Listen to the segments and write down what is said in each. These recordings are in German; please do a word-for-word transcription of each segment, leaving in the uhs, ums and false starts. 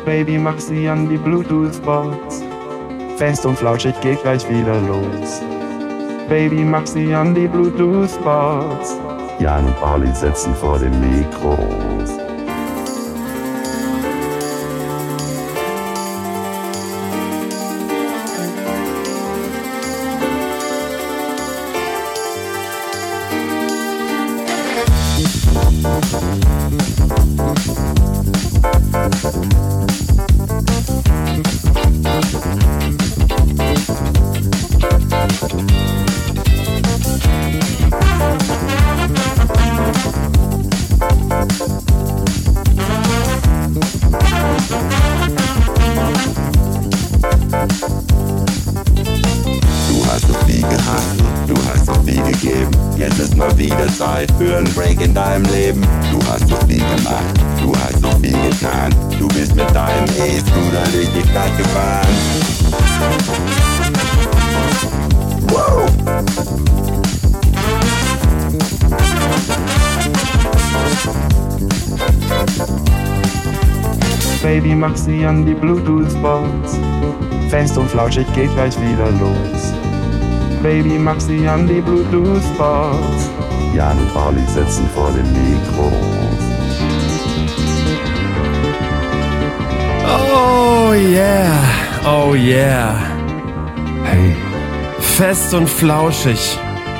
Baby, mach sie an die Bluetooth-Box. Fest und flauschig geht gleich wieder los. Baby, mach sie an die Bluetooth-Box. Jan und Pauli sitzen vor dem Mikro. Für ein Break in deinem Leben. Du hast so viel gemacht, du hast so viel getan. Du bist mit deinem E-Scooter durch die Stadt gefahren. Wow! Baby, mach sie an die Bluetooth-Box. Fest und flauschig geht gleich wieder los. Baby, mach sie an die Bluetooth-Box. Jan und Pauli sitzen vor dem Mikro. Oh yeah, oh yeah. Hey. Fest und flauschig.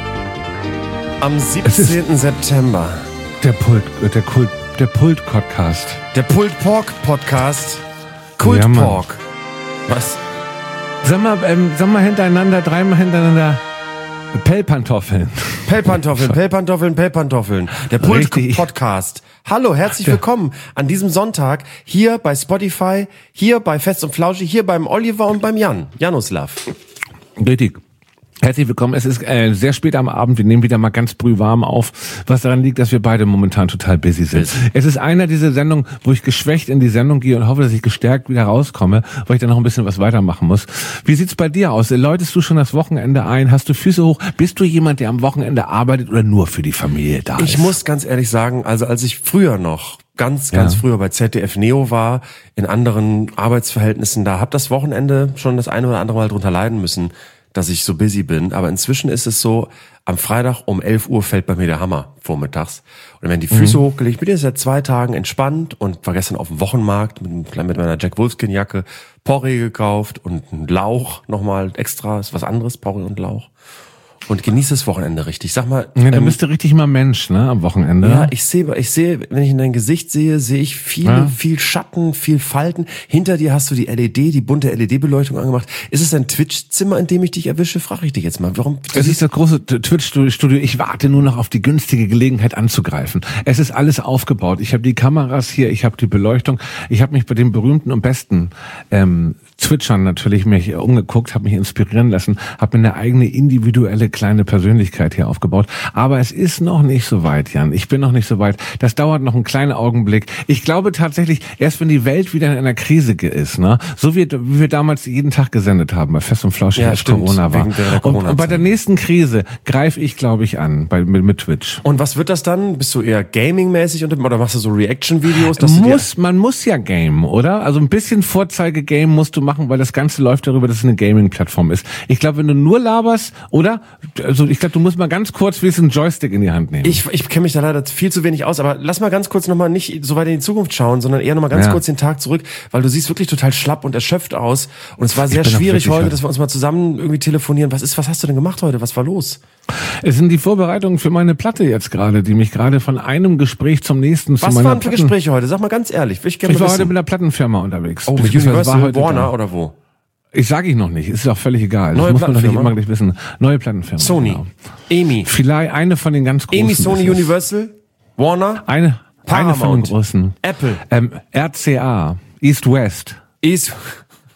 Am siebzehnten September. Der Pult, der Kult, der Pult-Podcast. Der Pult-Pork-Podcast. Kult-Pork. Ja, was? Sag mal, ähm, sag mal hintereinander, dreimal hintereinander. Pellpantoffeln. Pellpantoffeln, Pellpantoffeln, Pellpantoffeln. Der Pult-Podcast. Hallo, herzlich willkommen an diesem Sonntag hier bei Spotify, hier bei Fest und Flauschig, hier beim Oliver und beim Jan. Januslav. Richtig. Herzlich willkommen. Es ist äh, sehr spät am Abend. Wir nehmen wieder mal ganz brühwarm auf, was daran liegt, dass wir beide momentan total busy sind. Busy. Es ist einer dieser Sendungen, wo ich geschwächt in die Sendung gehe und hoffe, dass ich gestärkt wieder rauskomme, weil ich dann noch ein bisschen was weitermachen muss. Wie sieht's bei dir aus? Läutest du schon das Wochenende ein? Hast du Füße hoch? Bist du jemand, der am Wochenende arbeitet oder nur für die Familie da ist? Ich muss ganz ehrlich sagen, also als ich früher noch ganz, ganz ja. früher bei Z D F Neo war, in anderen Arbeitsverhältnissen, da hab das Wochenende schon das eine oder andere Mal drunter leiden müssen, dass ich so busy bin, aber inzwischen ist es so, am Freitag um elf Uhr fällt bei mir der Hammer vormittags. Und dann werden die Füße mhm. hochgelegt. Ich bin jetzt seit zwei Tagen entspannt und war gestern auf dem Wochenmarkt mit, mit meiner Jack Wolfskin Jacke Porree gekauft und einen Lauch nochmal extra, ist was anderes, Porree und Lauch. Und genieße das Wochenende richtig. Sag mal, ja, du ähm, bist ja richtig mal Mensch, ne, am Wochenende. Ja, ich sehe, ich sehe, wenn ich in dein Gesicht sehe, sehe ich viel, ja. viel Schatten, viel Falten. Hinter dir hast du die L E D, die bunte L E D-Beleuchtung angemacht. Ist es ein Twitch-Zimmer, in dem ich dich erwische? Frage ich dich jetzt mal. Warum? Es ist das große Twitch-Studio. Ich warte nur noch auf die günstige Gelegenheit anzugreifen. Es ist alles aufgebaut. Ich habe die Kameras hier, ich habe die Beleuchtung. Ich habe mich bei den berühmten und besten ähm, Twitchern natürlich mich umgeguckt, habe mich inspirieren lassen, habe mir eine eigene individuelle kleine Persönlichkeit hier aufgebaut. Aber es ist noch nicht so weit, Jan. Ich bin noch nicht so weit. Das dauert noch einen kleinen Augenblick. Ich glaube tatsächlich, erst wenn die Welt wieder in einer Krise ist, ne, so wie, wie wir damals jeden Tag gesendet haben, bei Fest und Flauschig, ja, als stimmt, Corona war. Corona und, und bei der nächsten Krise greife ich, glaube ich, an bei, mit, mit Twitch. Und was wird das dann? Bist du eher Gaming-mäßig oder machst du so Reaction-Videos? Muss, man muss ja gamen, oder? Also ein bisschen Vorzeige-Game musst du machen, weil das Ganze läuft darüber, dass es eine Gaming-Plattform ist. Ich glaube, wenn du nur laberst, oder? Also ich glaube, du musst mal ganz kurz wie einen Joystick in die Hand nehmen. Ich, ich kenne mich da leider viel zu wenig aus, aber lass mal ganz kurz nochmal nicht so weit in die Zukunft schauen, sondern eher nochmal ganz ja. kurz den Tag zurück, weil du siehst wirklich total schlapp und erschöpft aus. Und es war sehr schwierig heute, dass wir uns mal zusammen irgendwie telefonieren. Was ist, was hast du denn gemacht heute? Was war los? Es sind die Vorbereitungen für meine Platte jetzt gerade, die mich gerade von einem Gespräch zum nächsten was zu meiner Was waren für Platten- Gespräche heute? Sag mal ganz ehrlich. Ich, ich war heute mit einer Plattenfirma unterwegs. Oh, mit Universal, Warner da. Oder wo? Ich sage ich noch nicht, ist auch völlig egal. Neue das muss man doch nicht immer gleich wissen. Neue Plattenfirma. Sony, genau. EMI. Vielleicht eine von den ganz großen. EMI, Sony, Universal, Warner, Eine, eine von den Paramount. großen. Apple. Ähm, R C A, East West. East,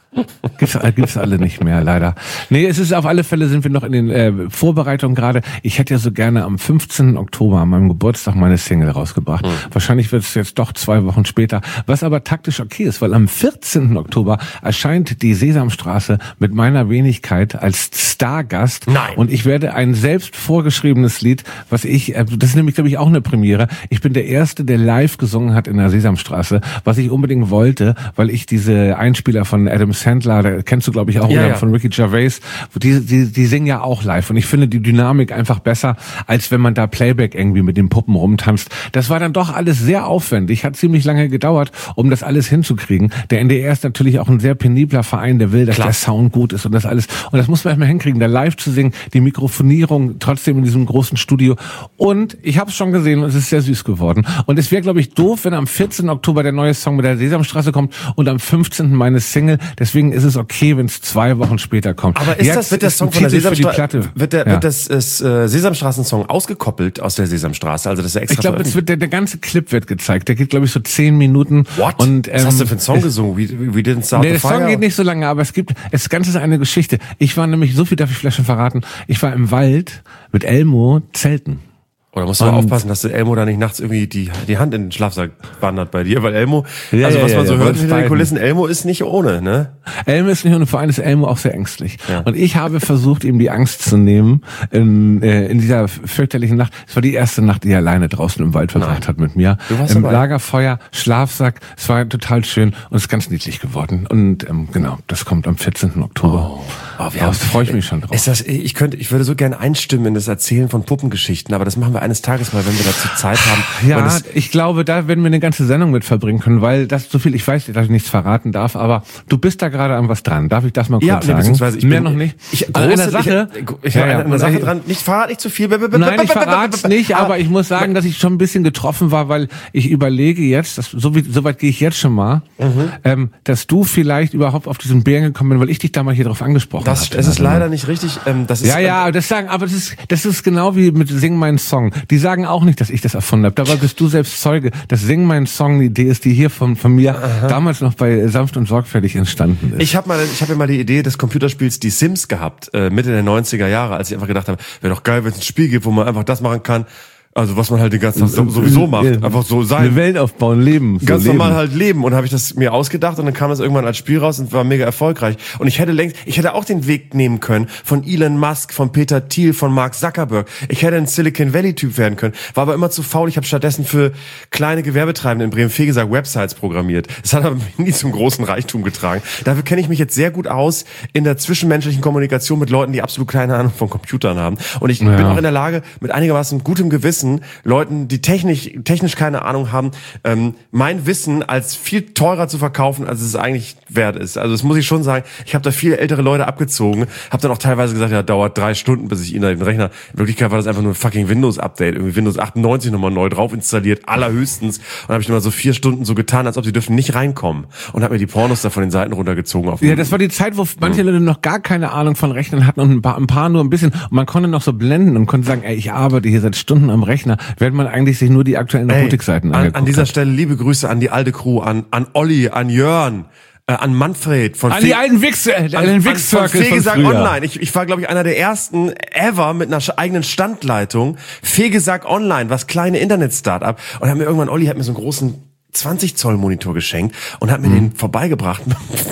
Gibt's, gibt's alle nicht mehr, leider. Nee, es ist auf alle Fälle sind wir noch in den äh, Vorbereitungen gerade. Ich hätte ja so gerne am fünfzehnten Oktober, an meinem Geburtstag, meine Single rausgebracht. Mhm. Wahrscheinlich wird es jetzt doch zwei Wochen später, was aber taktisch okay ist, weil am vierzehnten Oktober erscheint die Sesamstraße mit meiner Wenigkeit als Stargast. Nein. Und ich werde ein selbst vorgeschriebenes Lied, was ich, äh, das ist nämlich, glaube ich, auch eine Premiere. Ich bin der Erste, der live gesungen hat in der Sesamstraße, was ich unbedingt wollte, weil ich diese Einspieler von Adam Sandler, da kennst du, glaube ich, auch, ja, oder ja. von Ricky Gervais, die, die, die singen ja auch live. Und ich finde die Dynamik einfach besser, als wenn man da Playback irgendwie mit den Puppen rumtanzt. Das war dann doch alles sehr aufwendig, hat ziemlich lange gedauert, um das alles hinzukriegen. Der N D R ist natürlich auch ein sehr penibler Verein, der will, dass Klar. der Sound gut ist und das alles. Und das muss man erstmal hinkriegen, da live zu singen, die Mikrofonierung trotzdem in diesem großen Studio. Und ich habe es schon gesehen und es ist sehr süß geworden. Und es wäre, glaube ich, doof, wenn am vierzehnten Oktober der neue Song mit der Sesamstraße kommt und am fünfzehnten meine Single. Deswegen ist es okay, wenn es zwei Wochen später kommt. Aber ist Jetzt das, wird der ist Song von der Sesamstraße, wird der, ja. wird das ist, äh, Sesamstraßen-Song ausgekoppelt aus der Sesamstraße? Also das ist ja extra. Ich glaube, es wird der, der ganze Clip wird gezeigt. Der geht, glaube ich, so zehn Minuten. What? Und, ähm, Was hast du für einen Song gesungen? We, we didn't start nee, the der fire? Song geht nicht so lange, aber es gibt, das Ganze ist eine Geschichte. Ich war nämlich, so viel darf ich vielleicht schon verraten, ich war im Wald mit Elmo zelten. Oder musst du aber aufpassen, dass der Elmo da nicht nachts irgendwie die, die Hand in den Schlafsack wandert bei dir, weil Elmo, ja, also ja, was man ja, so ja, hört hinter den beiden. Kulissen, Elmo ist nicht ohne, ne? Elmo ist nicht ohne, vor allem ist Elmo auch sehr ängstlich. Ja. Und ich habe versucht, ihm die Angst zu nehmen in, äh, in dieser fürchterlichen Nacht. Es war die erste Nacht, die er alleine draußen im Wald verbracht hat mit mir. Du warst Im dabei. Lagerfeuer, Schlafsack, es war total schön und es ist ganz niedlich geworden. Und ähm, genau, das kommt am vierzehnten Oktober. Oh. Oh, wir da haben, freue ich mich schon drauf. Ist das, ich könnte, ich würde so gerne einstimmen in das Erzählen von Puppengeschichten, aber das machen wir eines Tages mal, wenn wir dazu Zeit haben. Ja, das, ich glaube, da werden wir eine ganze Sendung mit verbringen können, weil das so viel, ich weiß, dass ich nichts verraten darf, aber du bist da gerade an was dran. Darf ich das mal kurz ja, nee, sagen? beziehungsweise ich Mehr bin, noch nicht. Ich, an große, einer Sache. Ich, ich ja, ja, an einer Sache dran. Nicht verrat nicht zu viel. Nein, ich verrat's nicht, aber ich muss sagen, dass ich schon ein bisschen getroffen war, weil ich überlege jetzt, dass, so, wie, so weit gehe ich jetzt schon mal, mhm. ähm, dass du vielleicht überhaupt auf diesen Bären gekommen bist, weil ich dich da mal hier drauf angesprochen habe. Das, das ist leider nicht richtig. Ähm, das ist, ja, ja, das sagen, aber das ist, das ist genau wie mit Sing meinen Song. Die sagen auch nicht, dass ich das erfunden habe. Dabei bist du selbst Zeuge, dass Sing meinen Song eine Idee ist, die hier von, von mir Aha. damals noch bei Sanft und Sorgfältig entstanden ist. Ich habe mal, ich habe ja mal die Idee des Computerspiels Die Sims gehabt, äh, Mitte der neunziger Jahre, als ich einfach gedacht habe, wäre doch geil, wenn es ein Spiel gibt, wo man einfach das machen kann, also was man halt den ganzen Tag so, sowieso macht, einfach so sein. Eine Welt aufbauen, leben. So Ganz leben. normal halt leben. Und habe ich das mir ausgedacht und dann kam das irgendwann als Spiel raus und war mega erfolgreich. Und ich hätte längst, ich hätte auch den Weg nehmen können von Elon Musk, von Peter Thiel, von Mark Zuckerberg. Ich hätte ein Silicon Valley Typ werden können. War aber immer zu faul. Ich habe stattdessen für kleine Gewerbetreibende in Bremen-Fegesack Websites programmiert. Das hat aber nie zum großen Reichtum getragen. Dafür kenne ich mich jetzt sehr gut aus in der zwischenmenschlichen Kommunikation mit Leuten, die absolut keine Ahnung von Computern haben. Und ich ja. bin auch in der Lage, mit einigermaßen gutem Gewissen Leuten, die technisch technisch keine Ahnung haben, ähm, mein Wissen als viel teurer zu verkaufen, als es eigentlich wert ist. Also das muss ich schon sagen. Ich habe da viele ältere Leute abgezogen, habe dann auch teilweise gesagt, ja, dauert drei Stunden, bis ich ihnen den Rechner. In Wirklichkeit war das einfach nur ein fucking Windows-Update, irgendwie Windows achtundneunzig nochmal neu drauf installiert, allerhöchstens. Und habe ich immer so vier Stunden so getan, als ob sie dürfen nicht reinkommen. Und habe mir die Pornos da von den Seiten runtergezogen. Auf ja, das war die Zeit, wo manche Leute noch gar keine Ahnung von Rechnern hatten und ein paar, ein paar nur ein bisschen. Und man konnte noch so blenden und konnte sagen, ey, ich arbeite hier seit Stunden am Rechner, während man eigentlich sich nur die aktuellen Erotikseiten angeguckt an, an dieser hat. Stelle liebe Grüße an die alte Crew, an an Olli, an Jörn, äh, an Manfred von an die alten Wichse, äh, an den Wix-Circle von Fegesack Online. Ich, ich war, glaube ich, einer der ersten ever mit einer eigenen Standleitung. Fegesack Online, was kleine Internet-Startup. Und hat mir irgendwann, Olli hat mir so einen großen zwanzig Zoll Monitor geschenkt und hat mir mhm. den vorbeigebracht.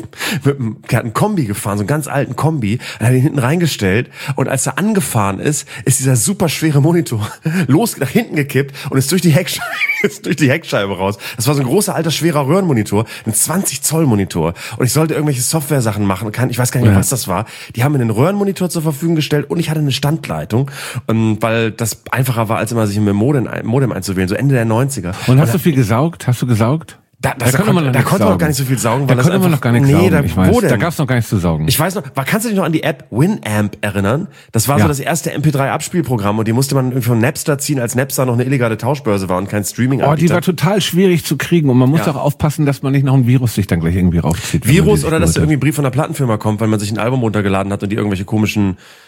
mit einem, der hat einen Kombi gefahren, so einen ganz alten Kombi, und hat ihn hinten reingestellt und als er angefahren ist, ist dieser super schwere Monitor los nach hinten gekippt und ist durch die Heckscheibe, ist durch die Heckscheibe raus. Das war so ein großer alter schwerer Röhrenmonitor, ein zwanzig Zoll Monitor und ich sollte irgendwelche Software-Sachen machen, kann, ich weiß gar nicht mehr, ja. was das war. Die haben mir einen Röhrenmonitor zur Verfügung gestellt und ich hatte eine Standleitung, weil das einfacher war, als immer sich ein Modem, Modem einzuwählen, so Ende der neunziger. Und hast und du viel gesaugt? Hast du gesaugt? Da, das, da, da, konnte, da konnte man noch gar nicht so viel saugen. Da weil konnte das man noch gar nichts nee, saugen, da, ich weiß. Wo denn? Da gab es noch gar nichts zu saugen. Ich weiß noch, war, kannst du dich noch an die App Winamp erinnern? Das war ja. so das erste M P drei Abspielprogramm und die musste man irgendwie von Napster ziehen, als Napster noch eine illegale Tauschbörse war und kein Streaming-Anbieter. Oh, die war total schwierig zu kriegen und man muss ja. auch aufpassen, dass man nicht noch ein Virus sich dann gleich irgendwie raufzieht. Virus oder dass da irgendwie ein Brief von der Plattenfirma kommt, weil man sich ein Album runtergeladen hat und die irgendwelche komischen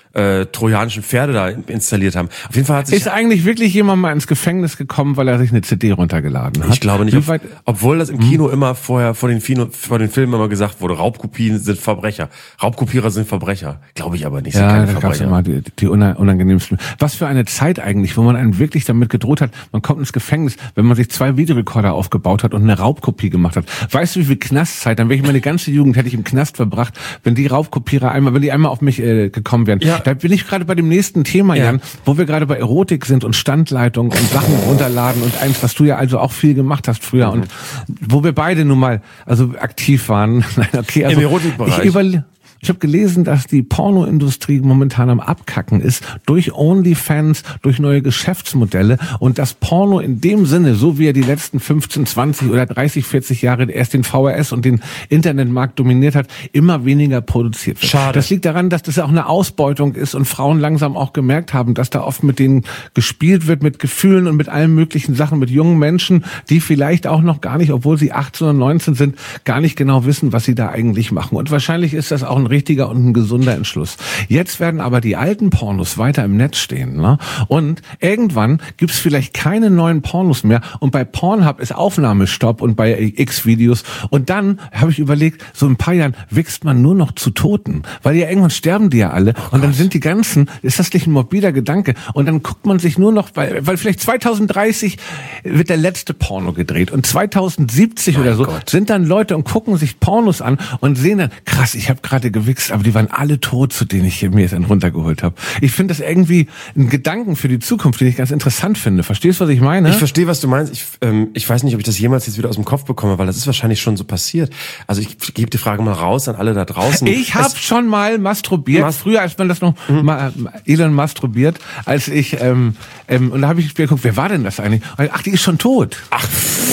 äh, trojanischen Pferde da installiert haben. Auf jeden Fall hat sich... Ist eigentlich wirklich jemand mal ins Gefängnis gekommen, weil er sich eine C D runtergeladen hat? Ich glaube nicht. Auf, obwohl das im Kino hm. immer vorher vor den, Fino, vor den Filmen immer gesagt wurde, Raubkopien sind Verbrecher. Raubkopierer sind Verbrecher. Glaube ich aber nicht. Sind ja, keine da gab's Verbrecher. immer die, die unangenehmsten. Was für eine Zeit eigentlich, wo man einen wirklich damit gedroht hat, man kommt ins Gefängnis, wenn man sich zwei Videorekorder aufgebaut hat und eine Raubkopie gemacht hat. Weißt du, wie viel Knastzeit, dann wäre ich meine ganze Jugend hätte ich im Knast verbracht, wenn die Raubkopierer einmal, wenn die einmal auf mich äh, gekommen wären. Ja. Da bin ich gerade bei dem nächsten Thema, ja. Jan, wo wir gerade bei Erotik sind und Standleitung und Sachen runterladen und eins, was du ja also auch viel gemacht hast früher mhm. und wo wir beide nun mal also aktiv waren. Nein, okay, also im Erotikbereich. Ich überle- Ich habe gelesen, dass die Pornoindustrie momentan am Abkacken ist durch OnlyFans, durch neue Geschäftsmodelle und das Porno in dem Sinne, so wie er die letzten fünfzehn, zwanzig oder dreißig, vierzig Jahre erst den V H S und den Internetmarkt dominiert hat, immer weniger produziert wird. Schade. Das liegt daran, dass das auch eine Ausbeutung ist und Frauen langsam auch gemerkt haben, dass da oft mit denen gespielt wird, mit Gefühlen und mit allen möglichen Sachen, mit jungen Menschen, die vielleicht auch noch gar nicht, obwohl sie achtzehn oder neunzehn sind, gar nicht genau wissen, was sie da eigentlich machen. Und wahrscheinlich ist das auch ein richtiger und ein gesunder Entschluss. Jetzt werden aber die alten Pornos weiter im Netz stehen, ne? Und irgendwann gibt's vielleicht keine neuen Pornos mehr und bei Pornhub ist Aufnahmestopp und bei X-Videos und dann habe ich überlegt, so in ein paar Jahren wächst man nur noch zu Toten, weil ja irgendwann sterben die ja alle oh und dann sind die ganzen, ist das nicht ein morbider Gedanke und dann guckt man sich nur noch, weil, weil vielleicht zweitausenddreißig wird der letzte Porno gedreht und zweitausendsiebzig mein oder so Gott. Sind dann Leute und gucken sich Pornos an und sehen dann, krass, ich habe gerade gewichst, aber die waren alle tot, zu denen ich mir jetzt einen runtergeholt habe. Ich finde das irgendwie ein Gedanken für die Zukunft, den ich ganz interessant finde. Verstehst du, was ich meine? Ich verstehe, was du meinst. Ich, ähm, ich weiß nicht, ob ich das jemals jetzt wieder aus dem Kopf bekomme, weil das ist wahrscheinlich schon so passiert. Also ich gebe die Frage mal raus an alle da draußen. Ich habe schon mal masturbiert, Mas- früher, als man das noch mhm. mal, Elon masturbiert, als ich, ähm, ähm, und da habe ich geguckt, wer war denn das eigentlich? Ach, die ist schon tot. Ach.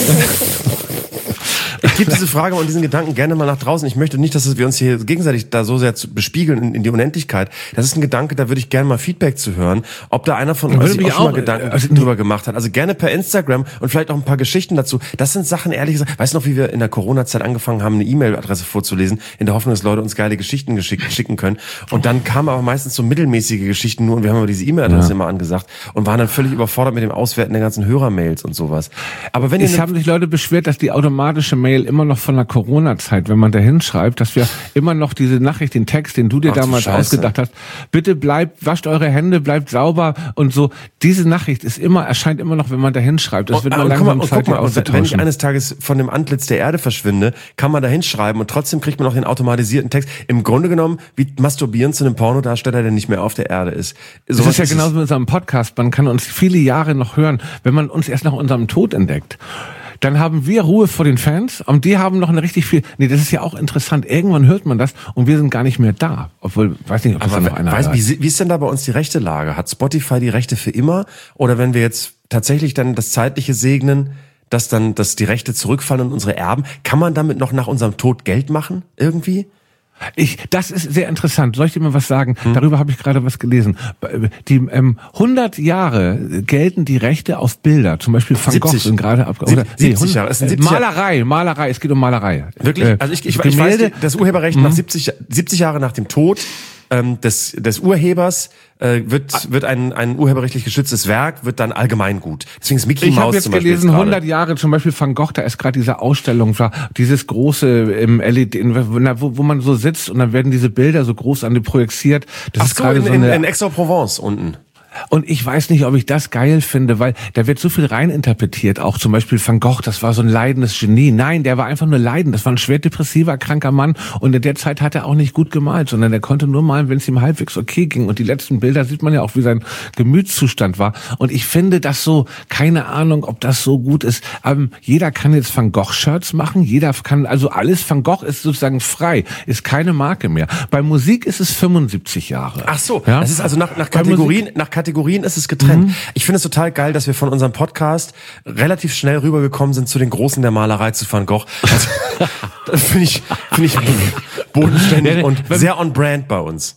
Ich gebe diese Frage und diesen Gedanken gerne mal nach draußen. Ich möchte nicht, dass wir uns hier gegenseitig da so sehr bespiegeln in, in die Unendlichkeit. Das ist ein Gedanke, da würde ich gerne mal Feedback zu hören, ob da einer von euch sich auch schon mal Gedanken also, drüber gemacht hat. Also gerne per Instagram und vielleicht auch ein paar Geschichten dazu. Das sind Sachen, ehrlich gesagt, weißt du noch, wie wir in der Corona-Zeit angefangen haben, eine E-Mail-Adresse vorzulesen, in der Hoffnung, dass Leute uns geile Geschichten geschick, schicken können. Und dann kamen aber meistens so mittelmäßige Geschichten nur und wir haben aber diese E-Mail-Adresse ja. immer angesagt und waren dann völlig überfordert mit dem Auswerten der ganzen Hörermails und sowas. Aber wenn ihr es haben sich Leute beschwert, dass die automatische Mail immer noch von der Corona-Zeit, wenn man da hinschreibt, dass wir immer noch diese Nachricht, den Text, den du dir Ach, damals ausgedacht hast, bitte bleibt, wascht eure Hände, bleibt sauber und so. Diese Nachricht ist immer, erscheint immer noch, wenn man da hinschreibt. Das wird man langsam Zeit auszutauschen. Wenn ich eines Tages von dem Antlitz der Erde verschwinde, kann man da hinschreiben und trotzdem kriegt man noch den automatisierten Text. Im Grunde genommen, wie masturbieren zu einem Pornodarsteller, der nicht mehr auf der Erde ist. So das ist ja ist genauso mit unserem Podcast. Man kann uns viele Jahre noch hören, wenn man uns erst nach unserem Tod entdeckt. Dann haben wir Ruhe vor den Fans und die haben noch eine richtig viel, nee, das ist ja auch interessant, irgendwann hört man das und wir sind gar nicht mehr da, obwohl, weiß nicht, ob das Aber da noch einer weiß, wie, wie ist denn da bei uns die rechte Lage? Hat Spotify die Rechte für immer oder wenn wir jetzt tatsächlich dann das Zeitliche segnen, dass dann, dass die Rechte zurückfallen und unsere Erben, kann man damit noch nach unserem Tod Geld machen, irgendwie? Ich, das ist sehr interessant. Soll ich dir mal was sagen? Hm. Darüber habe ich gerade was gelesen. Die ähm, hundert Jahre gelten die Rechte auf Bilder, zum Beispiel Van Gogh sind gerade ab. Oder, siebzig Jahre. Es sind siebzig Malerei, Malerei. Es geht um Malerei. Wirklich? Also ich, ich, ich weiß, das Urheberrecht nach siebzig, siebzig Jahre nach dem Tod ähm, des des Urhebers äh, wird wird ein ein urheberrechtlich geschütztes Werk wird dann allgemeingut. Deswegen ist Mickey Mouse ich habe jetzt zum Beispiel gelesen, jetzt hundert Jahre zum Beispiel Van Gogh, da ist gerade diese Ausstellung, war dieses große im L E D, wo, wo man so sitzt und dann werden diese Bilder so groß an die projiziert. Das Ach ist so, gerade in, so eine in, in Aix-en-Provence unten. Und ich weiß nicht, ob ich das geil finde, weil da wird so viel reininterpretiert. Auch zum Beispiel Van Gogh, das war so ein leidendes Genie. Nein, der war einfach nur leidend. Das war ein schwer depressiver, kranker Mann. Und in der Zeit hat er auch nicht gut gemalt, sondern er konnte nur malen, wenn es ihm halbwegs okay ging. Und die letzten Bilder sieht man ja auch, wie sein Gemütszustand war. Und ich finde das so, keine Ahnung, ob das so gut ist. Ähm, jeder kann jetzt Van Gogh-Shirts machen. Jeder kann, also alles Van Gogh ist sozusagen frei, ist keine Marke mehr. Bei Musik ist es fünfundsiebzig Jahre. Ach so, ja? Das ist also nach, nach Kategorien, nach Kategorien ist es getrennt. Mhm. Ich finde es total geil, dass wir von unserem Podcast relativ schnell rübergekommen sind zu den Großen der Malerei, zu Van Gogh. Also, das finde ich, finde ich bodenständig und sehr on brand bei uns.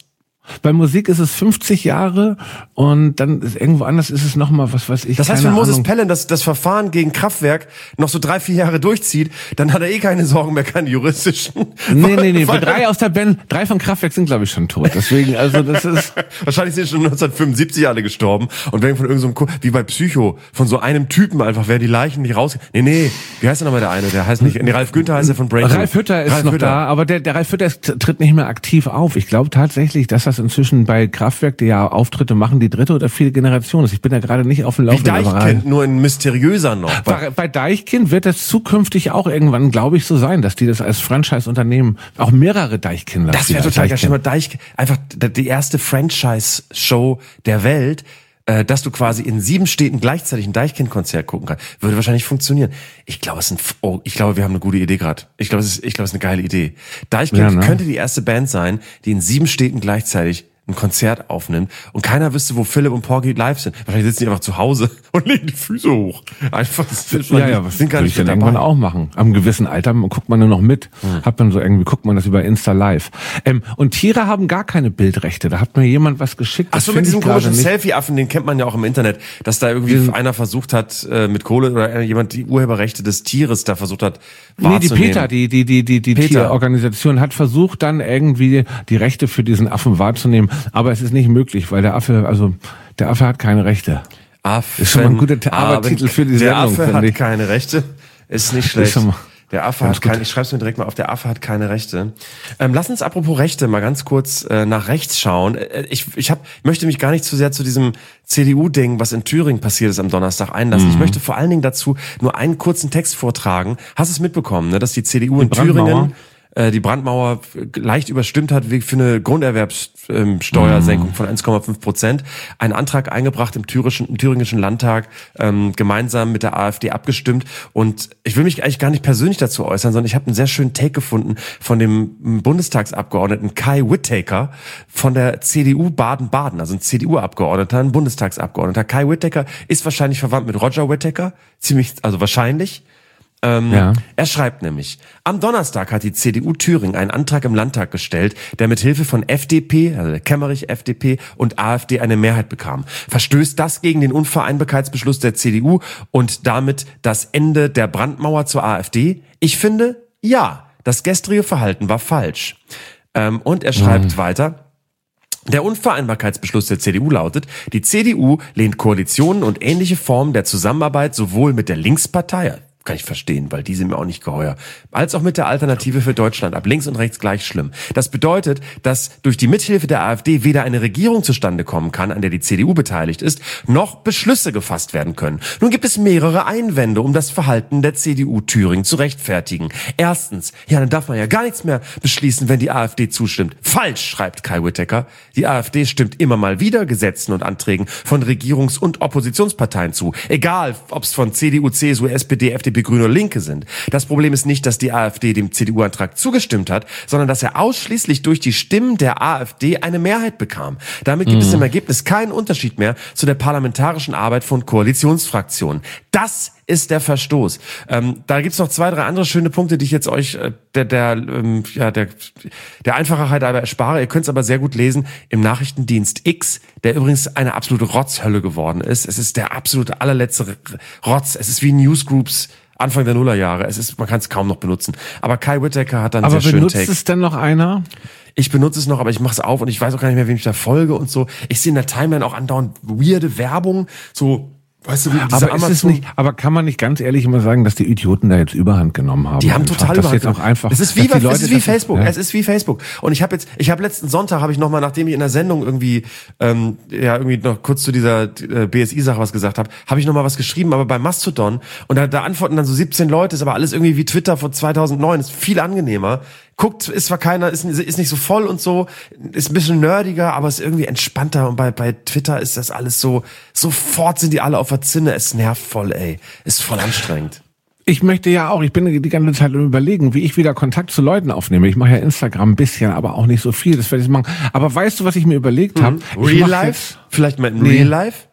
Bei Musik ist es fünfzig Jahre und dann ist irgendwo anders ist es nochmal, was weiß ich. Das heißt, wenn keine Moses Ahnung. Pelham das, das Verfahren gegen Kraftwerk noch so drei, vier Jahre durchzieht, dann hat er eh keine Sorgen mehr, keine juristischen. Nee, nee, nee, weil drei aus der Band, drei von Kraftwerk sind, glaube ich, schon tot. Deswegen, also das ist... Wahrscheinlich sind schon neunzehnhundertfünfundsiebzig alle gestorben und werden von irgendeinem, so wie bei Psycho, von so einem Typen einfach, wer die Leichen nicht raus... Nee, nee, wie heißt denn nochmal der eine? Der heißt nicht... Nee, Ralf Günther heißt der von Breaking. Ralf Hütter ist Ralf noch Hütter. da, aber der, der Ralf Hütter ist, tritt nicht mehr aktiv auf. Ich glaube tatsächlich, dass das inzwischen bei Kraftwerk, die ja Auftritte machen, die dritte oder vierte Generation ist. Ich bin ja gerade nicht auf dem Wie Laufenden. aber- Deichkind, nur ein mysteriöser noch. Bei, bei Deichkind wird es zukünftig auch irgendwann, glaube ich, so sein, dass die das als Franchise-Unternehmen auch mehrere Deichkinder. Das wäre total geil. Stell dir mal Deich, einfach die erste Franchise-Show der Welt, äh, dass du quasi in sieben Städten gleichzeitig ein Deichkind-Konzert gucken kannst. Würde wahrscheinlich funktionieren. Ich glaube, es ist ein, oh, ich glaube, wir haben eine gute Idee gerade. Ich glaube, es ist, ich glaube, es ist eine geile Idee. Deichkind Ja, ne? könnte die erste Band sein, die in sieben Städten gleichzeitig ein Konzert aufnimmt und keiner wüsste, wo Philipp und Porky live sind. Wahrscheinlich sitzen die einfach zu Hause und legen die Füße hoch. Einfach, das Ja, ja, was sind gar würde nicht ich dann dabei. irgendwann auch machen. Am gewissen Alter guckt man nur noch mit. Hm. Hat man so irgendwie, guckt man das über Insta live. Ähm, und Tiere haben gar keine Bildrechte. Da hat mir jemand was geschickt. Ach Das so, find mit diesem ich gerade komischen nicht. Selfie-Affen, den kennt man ja auch im Internet, dass da irgendwie Diesen- einer versucht hat, äh, mit Kohle oder jemand die Urheberrechte des Tieres da versucht hat Nee, die wahrzunehmen. PETA, die, die, die, die, die PETA. Tierorganisation hat versucht dann irgendwie die Rechte für diesen Affen wahrzunehmen. Aber es ist nicht möglich, weil der Affe, also, der Affe hat keine Rechte. Affen, Ist schon mal ein guter Arbeitstitel für die Der Sendung, Affe finde hat ich. keine Rechte. Ist nicht Ist schlecht. schon mal Der Affe ganz hat keine, gut. ich schreib's mir direkt mal auf, der Affe hat keine Rechte. Ähm, lass uns apropos Rechte mal ganz kurz äh, nach rechts schauen. Äh, ich ich hab, möchte mich gar nicht zu sehr zu diesem C D U-Ding, was in Thüringen passiert ist am Donnerstag, einlassen. Mhm. Ich möchte vor allen Dingen dazu nur einen kurzen Text vortragen. Hast du es mitbekommen, ne, dass die C D U Die in Brandmauer? Thüringen äh, die Brandmauer leicht überstimmt hat für eine Grunderwerbssteuersenkung von eins Komma fünf Prozent. Einen Antrag eingebracht im thürischen, im thüringischen Landtag, ähm, gemeinsam mit der AfD abgestimmt. Und ich will mich eigentlich gar nicht persönlich dazu äußern, sondern ich habe einen sehr schönen Take gefunden von dem Bundestagsabgeordneten Kai Whittaker von der C D U Baden-Baden, also ein C D U-Abgeordneter, ein Bundestagsabgeordneter. Kai Whittaker ist wahrscheinlich verwandt mit Roger Whittaker, ziemlich, also wahrscheinlich. Ähm, Ja. Er schreibt nämlich, am Donnerstag hat die C D U Thüringen einen Antrag im Landtag gestellt, der mit Hilfe von F D P, also der Kemmerich F D P und AfD eine Mehrheit bekam. Verstößt das gegen den Unvereinbarkeitsbeschluss der C D U und damit das Ende der Brandmauer zur AfD? Ich finde, ja, das gestrige Verhalten war falsch. Ähm, und er schreibt Mhm. weiter, der Unvereinbarkeitsbeschluss der C D U lautet, die C D U lehnt Koalitionen und ähnliche Formen der Zusammenarbeit sowohl mit der Linkspartei, kann ich verstehen, weil die sind mir auch nicht geheuer, als auch mit der Alternative für Deutschland ab, links und rechts gleich schlimm. Das bedeutet, dass durch die Mithilfe der AfD weder eine Regierung zustande kommen kann, an der die C D U beteiligt ist, noch Beschlüsse gefasst werden können. Nun gibt es mehrere Einwände, um das Verhalten der C D U Thüringen zu rechtfertigen. Erstens, ja, dann darf man ja gar nichts mehr beschließen, wenn die AfD zustimmt. Falsch, schreibt Kai Whittaker. Die AfD stimmt immer mal wieder Gesetzen und Anträgen von Regierungs- und Oppositionsparteien zu. Egal, ob es von C D U, C S U, S P D, F D P, Grüne oder Linke sind. Das Problem ist nicht, dass die AfD dem C D U-Antrag zugestimmt hat, sondern dass er ausschließlich durch die Stimmen der AfD eine Mehrheit bekam. Damit gibt es im Ergebnis keinen Unterschied mehr zu der parlamentarischen Arbeit von Koalitionsfraktionen. Das ist der Verstoß. Ähm, da gibt's noch zwei, drei andere schöne Punkte, die ich jetzt euch äh, der der ähm, ja der der Einfachheit aber erspare. Ihr könnt es aber sehr gut lesen im Nachrichtendienst X, der übrigens eine absolute Rotzhölle geworden ist. Es ist der absolute allerletzte Rotz. Es ist wie Newsgroups Anfang der Nullerjahre. Es ist, man kann es kaum noch benutzen. Aber Kai Whittaker hat dann Aber sehr schön benutzt Take. es denn noch einer? Ich benutze es noch, aber ich mache es auf und ich weiß auch gar nicht mehr, wem ich da folge und so. Ich sehe in der Timeline auch andauernd weirde Werbung, so, weißt du, wie diese Aber ist es Amazon. nicht, aber kann man nicht ganz ehrlich immer sagen, dass die Idioten da jetzt Überhand genommen haben? Die haben Einfach, total dass Überhand jetzt auch genommen. einfach. Es ist wie, dass die es Leute ist wie das- Facebook. Ja. Es ist wie Facebook. Und ich habe jetzt, ich habe letzten Sonntag habe ich noch mal, nachdem ich in der Sendung irgendwie, ähm, ja irgendwie noch kurz zu dieser äh, B S I-Sache was gesagt habe, habe ich noch mal was geschrieben, aber bei Mastodon und da, da antworten dann so siebzehn Leute, ist aber alles irgendwie wie Twitter von zweitausendneun, ist viel angenehmer. Guckt, ist zwar keiner, ist, ist nicht so voll und so, ist ein bisschen nerdiger, aber ist irgendwie entspannter und bei, bei Twitter ist das alles so, sofort sind die alle auf der Zinne, es nervt voll, ey. Ist voll anstrengend. Ich möchte ja auch, ich bin die ganze Zeit am Überlegen, wie ich wieder Kontakt zu Leuten aufnehme. Ich mache ja Instagram ein bisschen, aber auch nicht so viel, das werde ich machen. Aber weißt du, was ich mir überlegt habe? Real Life? Vielleicht mal in Nee. Real Life?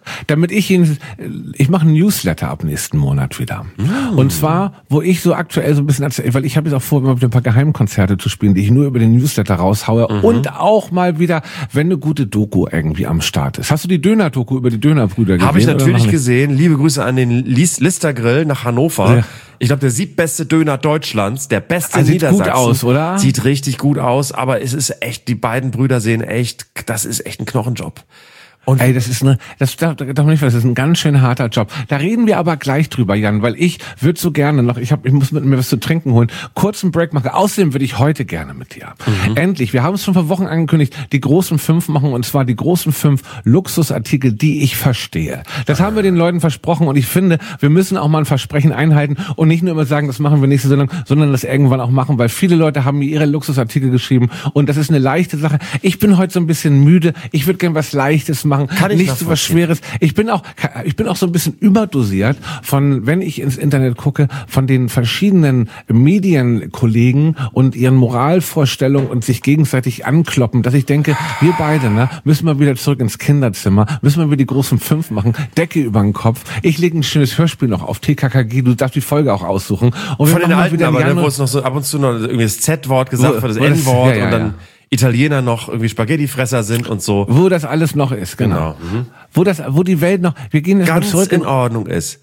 Damit ich ihn, ich mache einen Newsletter ab nächsten Monat wieder. Mm. Und zwar, wo ich so aktuell so ein bisschen erzähle, weil ich habe jetzt auch vor, immer wieder ein paar Geheimkonzerte zu spielen, die ich nur über den Newsletter raushaue mhm. und auch mal wieder, wenn eine gute Doku irgendwie am Start ist. Hast du die Döner-Doku über die Dönerbrüder gesehen? Habe ich natürlich gesehen. Liebe Grüße an den Lister Grill nach Hannover. Ja. Ich glaube, der siebtbeste Döner Deutschlands, der beste also Niedersachsen. Sieht gut aus, oder? Sieht richtig gut aus, aber es ist echt, die beiden Brüder sehen echt, das ist echt ein Knochenjob. Und ey, das ist eine, das darf, darf man nicht, das ist ein ganz schön harter Job. Da reden wir aber gleich drüber, Jan, weil ich würde so gerne noch, ich hab, ich muss mit mir was zu trinken holen, kurzen Break machen. Außerdem würde ich heute gerne mit dir. Mhm. Endlich, wir haben es schon vor Wochen angekündigt, die großen fünf machen, und zwar die großen fünf Luxusartikel, die ich verstehe. Das haben wir den Leuten versprochen, und ich finde, wir müssen auch mal ein Versprechen einhalten und nicht nur immer sagen, das machen wir nächste Sendung, sondern das irgendwann auch machen, weil viele Leute haben mir ihre Luxusartikel geschrieben, und das ist eine leichte Sache. Ich bin heute so ein bisschen müde, ich würde gerne was Leichtes machen. Kann ich nicht so was Schweres. Ich bin auch, ich bin auch so ein bisschen überdosiert von, wenn ich ins Internet gucke, von den verschiedenen Medienkollegen und ihren Moralvorstellungen und sich gegenseitig ankloppen, dass ich denke, wir beide, ne, müssen mal wieder zurück ins Kinderzimmer, müssen wir wieder die großen fünf machen, Decke über den Kopf. Ich lege ein schönes Hörspiel noch auf T K K G, du darfst die Folge auch aussuchen. Und von den alten, aber ne, wo es noch so ab und zu noch irgendwie das Z-Wort gesagt wird, das N-Wort ja, ja, und dann ja. Italiener noch irgendwie Spaghettifresser sind und so. Wo das alles noch ist, genau. genau. Mhm. Wo das, wo die Welt noch, wir gehen jetzt ganz mal zurück in Ordnung ist.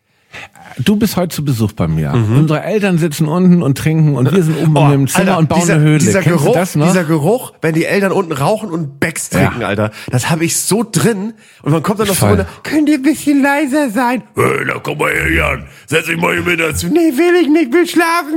Du bist heute zu Besuch bei mir. Mhm. Unsere Eltern sitzen unten und trinken und wir sind oben oh, im Zimmer Alter, und bauen dieser, eine Höhle. Dieser Kennst Geruch, du das noch? Dieser Geruch, wenn die Eltern unten rauchen und Becks trinken, ja. Alter. Das habe ich so drin. Und man kommt dann noch so runter, könnt ihr ein bisschen leiser sein? Hey, na komm mal her, Jan. Setz dich mal hier mit dazu. Nee, will ich nicht, will schlafen.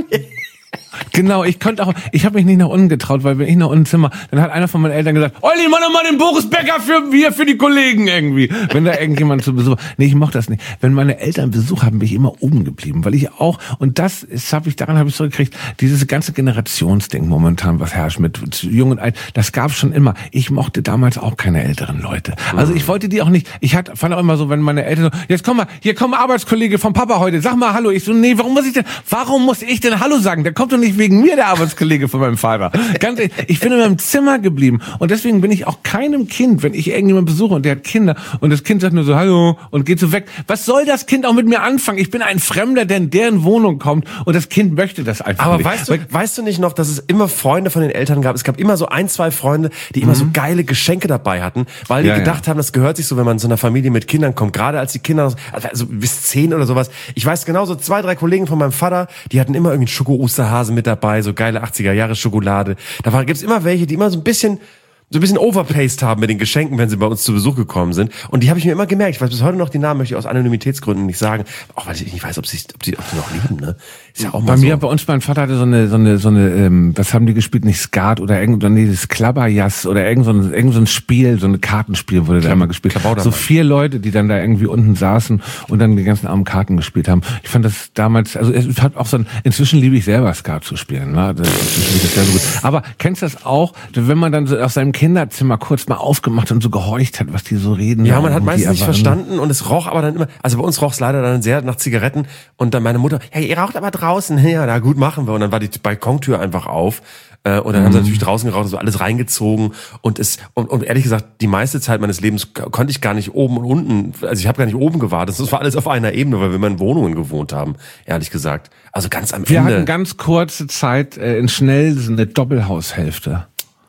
Genau, ich konnte auch, ich habe mich nicht nach unten getraut, weil wenn ich nach unten Zimmer, dann hat einer von meinen Eltern gesagt, Olli, mach doch mal den Boris Becker für wir für die Kollegen irgendwie, wenn da irgendjemand zu Besuch. Nee, ich mochte das nicht. Wenn meine Eltern Besuch haben, bin ich immer oben geblieben, weil ich auch, und das ist, habe ich, daran habe ich so gekriegt, dieses ganze Generationsding momentan, was herrscht mit Jung und Alt, das gab es schon immer. Ich mochte damals auch keine älteren Leute. Also ich wollte die auch nicht, ich hatte, fand auch immer so, wenn meine Eltern so, jetzt komm mal, hier kommt ein Arbeitskollege vom Papa heute, sag mal Hallo. Ich so, nee, warum muss ich denn, warum muss ich denn Hallo sagen? Der kommt doch nicht wegen mir, der Arbeitskollege von meinem Vater. Ganz ehrlich, ich bin in meinem Zimmer geblieben. Und deswegen bin ich auch keinem Kind, wenn ich irgendjemanden besuche und der hat Kinder und das Kind sagt nur so Hallo und geht so weg. Was soll das Kind auch mit mir anfangen? Ich bin ein Fremder, der in deren Wohnung kommt und das Kind möchte das einfach Aber nicht. Aber weißt du, weißt du nicht noch, dass es immer Freunde von den Eltern gab? Es gab immer so ein, zwei Freunde, die immer mhm. so geile Geschenke dabei hatten, weil die ja, gedacht ja. haben, das gehört sich so, wenn man in so einer Familie mit Kindern kommt. Gerade als die Kinder, also bis zehn oder sowas. Ich weiß genau, so zwei, drei Kollegen von meinem Vater, die hatten immer irgendwie einen Schoko-Osterhasen mit dabei, so geile achtziger Jahre Schokolade. Da gibt's immer welche, die immer so ein bisschen so ein bisschen overpaced haben mit den Geschenken, wenn sie bei uns zu Besuch gekommen sind. Und die habe ich mir immer gemerkt. Ich weiß bis heute noch die Namen, möchte ich aus Anonymitätsgründen nicht sagen. Auch weil ich nicht weiß, ob sie, ob die, ob die noch leben, ne? Ist ja auch mal bei so. mir, bei uns, mein Vater hatte so eine, so eine, so eine, ähm, was haben die gespielt? Nicht Skat oder irgend, nee, das Klabberjass oder irgend so ein, irgend so ein Spiel, so ein Kartenspiel wurde Klab- da immer gespielt. So vier Leute, die dann da irgendwie unten saßen und dann die ganzen armen Karten gespielt haben. Ich fand das damals, also es hat auch so ein, inzwischen liebe ich selber Skat zu spielen, ne? Das, das ist sehr so gut. Aber kennst du das auch, wenn man dann so aus seinem Kinderzimmer kurz mal aufgemacht und so gehorcht hat, was die so reden? Ja, man hat meistens nicht verstanden und es roch aber dann immer, also bei uns roch es leider dann sehr nach Zigaretten und dann meine Mutter, ja, ihr raucht aber draußen. Ja, na gut, machen wir. Und dann war die Balkontür einfach auf. Äh, und dann mhm. haben sie natürlich draußen geraucht und so alles reingezogen. Und es und, und ehrlich gesagt, die meiste Zeit meines Lebens konnte ich gar nicht oben und unten, also ich habe gar nicht oben gewartet. Das war alles auf einer Ebene, weil wir immer in Wohnungen gewohnt haben, ehrlich gesagt. Also ganz am wir Ende. Wir hatten ganz kurze Zeit äh, in Schnellsen eine Doppelhaushälfte.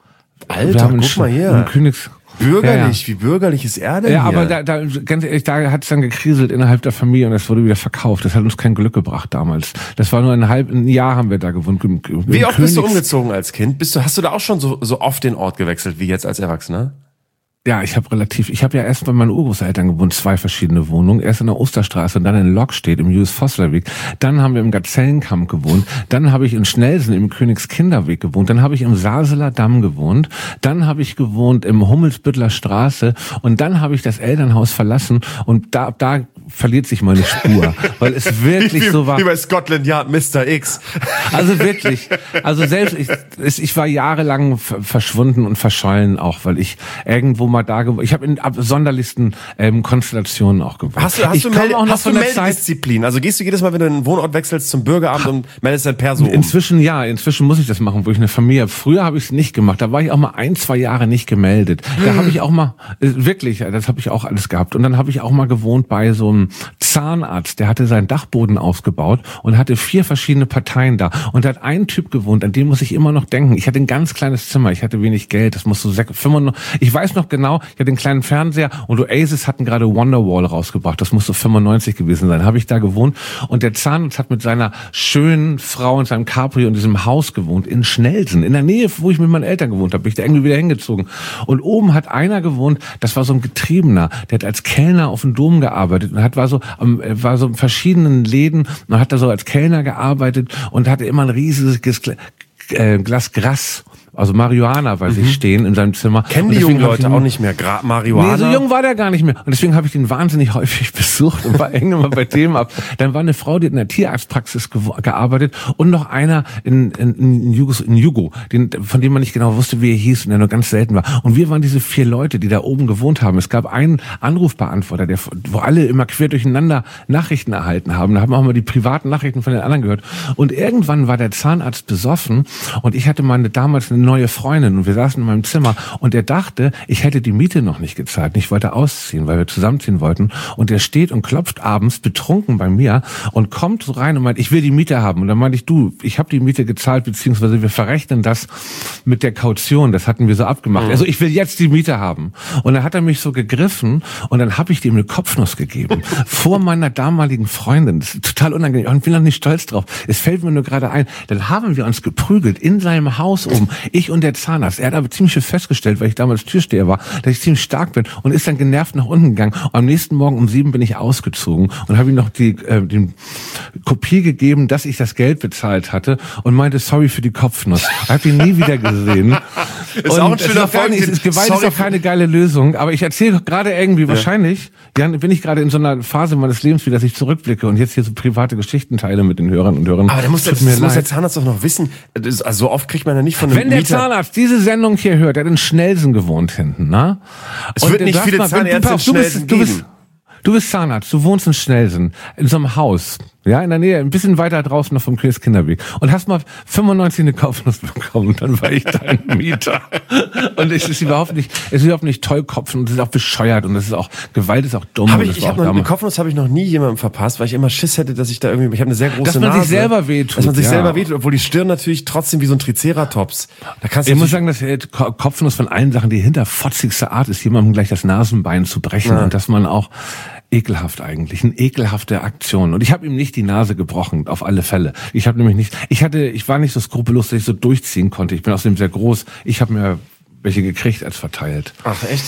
Alter, guck mal hier. Königs Bürgerlich, ja, wie ja. bürgerlich ist er denn Ja, hier? aber da, da, ganz ehrlich, da hat es dann gekriselt innerhalb der Familie und es wurde wieder verkauft. Das hat uns kein Glück gebracht damals. Das war nur ein halb, ein Jahr haben wir da gewohnt. Im, im wie oft Königs- bist du umgezogen als Kind? Bist du, hast du da auch schon so, so oft den Ort gewechselt wie jetzt als Erwachsener? Ja, ich habe relativ, ich habe ja erst bei meinen Urgroßeltern gewohnt, zwei verschiedene Wohnungen, erst in der Osterstraße und dann in Lockstedt im Julius-Vossler-Weg. Dann haben wir im Gazellenkamp gewohnt, dann habe ich in Schnellsen im Königskinderweg gewohnt, dann habe ich im Saseler Damm gewohnt, dann habe ich gewohnt im Hummelsbüttler Straße und dann habe ich das Elternhaus verlassen und da, da verliert sich meine Spur, weil es wirklich wie, so war. Wie bei Scotland Yard, Mister X. Also wirklich, also selbst, ich, ich war jahrelang verschwunden und verschollen auch, weil ich irgendwo mal da gewohnt. Ich habe in sonderlichsten ähm, Konstellationen auch gewohnt. Hast du, hast ich du, Melde, auch noch hast du Meldedisziplin? Also gehst du jedes Mal, wenn du einen Wohnort wechselst, zum Bürgeramt ha, und meldest dein Perso um? Inzwischen ja, inzwischen muss ich das machen, wo ich eine Familie habe. Früher habe ich es nicht gemacht. Da war ich auch mal ein, zwei Jahre nicht gemeldet. Da habe ich auch mal, äh, wirklich, das habe ich auch alles gehabt. Und dann habe ich auch mal gewohnt bei so einem Zahnarzt, der hatte seinen Dachboden ausgebaut und hatte vier verschiedene Parteien da. Und da hat ein Typ gewohnt, an den muss ich immer noch denken. Ich hatte ein ganz kleines Zimmer, ich hatte wenig Geld, das musste so fünfundneunzig, ich weiß noch genau, ich hatte einen kleinen Fernseher und Oasis hatten gerade Wonderwall rausgebracht, das muss so fünfundneunzig gewesen sein, habe ich da gewohnt und der Zahnarzt hat mit seiner schönen Frau in seinem Cabrio in diesem Haus gewohnt, in Schnelsen, in der Nähe, wo ich mit meinen Eltern gewohnt habe, bin ich da irgendwie wieder hingezogen und oben hat einer gewohnt, das war so ein Getriebener, der hat als Kellner auf dem Dom gearbeitet und hat, war so, war so in verschiedenen Läden und hat da so als Kellner gearbeitet und hatte immer ein riesiges Glas Gras, also Marihuana, weil mhm. sie stehen in seinem Zimmer. Kennen die jungen Leute auch nicht mehr Gra- Marihuana? Nee, so jung war der gar nicht mehr. Und deswegen habe ich den wahnsinnig häufig besucht und war eng immer bei dem ab. Dann war eine Frau, die hat in der Tierarztpraxis ge- gearbeitet und noch einer in, in, in, Jugos, in Jugo, den, von dem man nicht genau wusste, wie er hieß und der nur ganz selten war. Und wir waren diese vier Leute, die da oben gewohnt haben. Es gab einen Anrufbeantworter, der, wo alle immer quer durcheinander Nachrichten erhalten haben. Da haben auch mal die privaten Nachrichten von den anderen gehört. Und irgendwann war der Zahnarzt besoffen und ich hatte meine damals eine neue Freundin und wir saßen in meinem Zimmer und er dachte, ich hätte die Miete noch nicht gezahlt. Ich wollte ausziehen, weil wir zusammenziehen wollten und er steht und klopft abends betrunken bei mir und kommt so rein und meint, ich will die Miete haben. Und dann meinte ich, du, ich habe die Miete gezahlt, beziehungsweise wir verrechnen das mit der Kaution. Das hatten wir so abgemacht. Mhm. Also ich will jetzt die Miete haben. Und dann hat er mich so gegriffen und dann habe ich dem eine Kopfnuss gegeben. Vor meiner damaligen Freundin. Das ist total unangenehm. Ich bin noch nicht stolz drauf. Es fällt mir nur gerade ein. Dann haben wir uns geprügelt in seinem Haus oben. Ich und der Zahnarzt. Er hat aber ziemlich viel festgestellt, weil ich damals Türsteher war, dass ich ziemlich stark bin und ist dann genervt nach unten gegangen. Und am nächsten Morgen um sieben bin ich ausgezogen und habe ihm noch die, äh, die Kopie gegeben, dass ich das Geld bezahlt hatte und meinte, sorry für die Kopfnuss. Ich habe ihn nie wieder gesehen. Ist und auch ein schöner Folge. Gewalt ist auch keine geile Lösung, aber ich erzähle gerade irgendwie, ja. wahrscheinlich, ja, bin ich gerade in so einer Phase meines Lebens, wie dass ich zurückblicke und jetzt hier so private Geschichten teile mit den Hörern und Hörern. Aber der muss, das, das muss der Zahnarzt doch noch wissen. Das, also so oft kriegt man ja nicht von einem Wenn der Mieter Zahnarzt diese Sendung hier hört, der hat in Schnelsen gewohnt hinten, ne? Es und wird nicht viele mal, Zahnärzte in Schnelsen du bist, du bist, du bist Zahnarzt, du wohnst in Schnelsen, in so einem Haus. Ja, in der Nähe, ein bisschen weiter draußen noch vom Kinderweg. Und hast mal fünfundneunzig eine Kaufnuss bekommen, dann war ich dein Mieter. Und es ist überhaupt nicht, es ist überhaupt nicht tollkopfen und es ist auch bescheuert und es ist auch, Gewalt ist auch dumm. Hab ich ich habe noch eine Kopfnuss habe ich noch nie jemandem verpasst, weil ich immer Schiss hätte, dass ich da irgendwie, ich habe eine sehr große Nase. Dass man Nase, sich selber wehtut. Dass man sich ja. selber wehtut, obwohl die Stirn natürlich trotzdem wie so ein Triceratops. Da kannst du ich muss sagen, dass Kopfnuss von allen Sachen die hinterfotzigste Art ist, jemandem gleich das Nasenbein zu brechen ja. und dass man auch ekelhaft eigentlich, eine ekelhafte Aktion. Und ich habe ihm nicht die Nase gebrochen, auf alle Fälle. Ich habe nämlich nicht, ich hatte, ich war nicht so skrupellos, dass ich so durchziehen konnte. Ich bin außerdem sehr groß. Ich habe mir welche gekriegt als verteilt. Ach echt?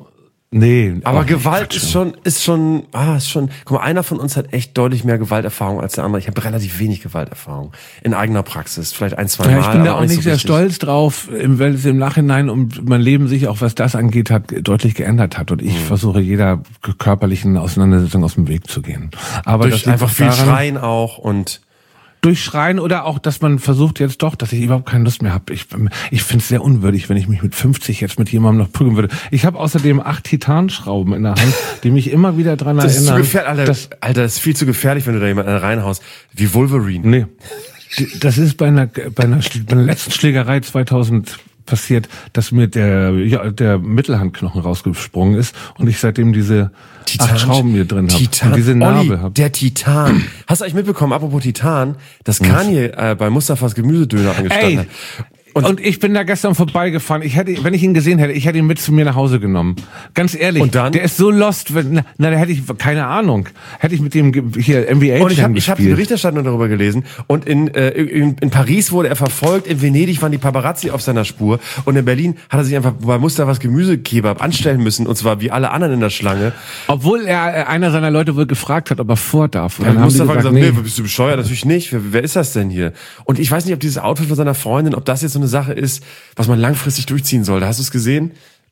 Nee. Aber Gewalt ist schon, ist schon, ah, ist schon, guck mal, einer von uns hat echt deutlich mehr Gewalterfahrung als der andere. Ich habe relativ wenig Gewalterfahrung. In eigener Praxis. Vielleicht ein, zwei Mal. Ja, ich bin da auch nicht so sehr richtig. stolz drauf, weil es im Nachhinein um mein Leben sich auch, was das angeht, hat deutlich geändert hat. Und ich mhm. versuche jeder körperlichen Auseinandersetzung aus dem Weg zu gehen. Aber durch das einfach viel daran, Schreien auch und durchschreien oder auch, dass man versucht jetzt doch, dass ich überhaupt keine Lust mehr habe. Ich, ich finde es sehr unwürdig, wenn ich mich mit fünfzig jetzt mit jemandem noch prügeln würde. Ich habe außerdem acht Titanschrauben in der Hand, die mich immer wieder dran das erinnern. Ist zu gefährlich, Alter, das, Alter, das ist viel zu gefährlich, wenn du da jemanden reinhaust. Wie Wolverine. Nee. Das ist bei einer, bei einer, bei einer letzten Schlägerei zweitausend passiert, dass mir der, ja, der Mittelhandknochen rausgesprungen ist und ich seitdem diese Titan, acht Schrauben hier drin habe und diese Narbe habe. Der Titan. Hast du eigentlich mitbekommen, apropos Titan, dass Kanye äh, bei Mustafas Gemüsedöner angestanden Ey. hat? Und, und ich bin da gestern vorbeigefahren. Ich hätte, wenn ich ihn gesehen hätte, ich hätte ihn mit zu mir nach Hause genommen. Ganz ehrlich. Und dann? Der ist so lost. Wenn, na, na, da hätte ich keine Ahnung. Hätte ich mit dem hier N B A Und ich habe ich hab die Berichterstattung darüber gelesen. Und in, äh, in in Paris wurde er verfolgt. In Venedig waren die Paparazzi auf seiner Spur. Und in Berlin hat er sich einfach bei Mustafas Gemüsekebab anstellen müssen. Und zwar wie alle anderen in der Schlange. Obwohl er äh, einer seiner Leute wohl gefragt hat, ob er vor darf. Und dann dann haben Mustafa gesagt, gesagt, nee, bist du bescheuert? Natürlich nicht. Wer, wer ist das denn hier? Und ich weiß nicht, ob dieses Outfit von seiner Freundin, ob das jetzt so eine Sache ist, was man langfristig durchziehen soll. Hast du es gesehen?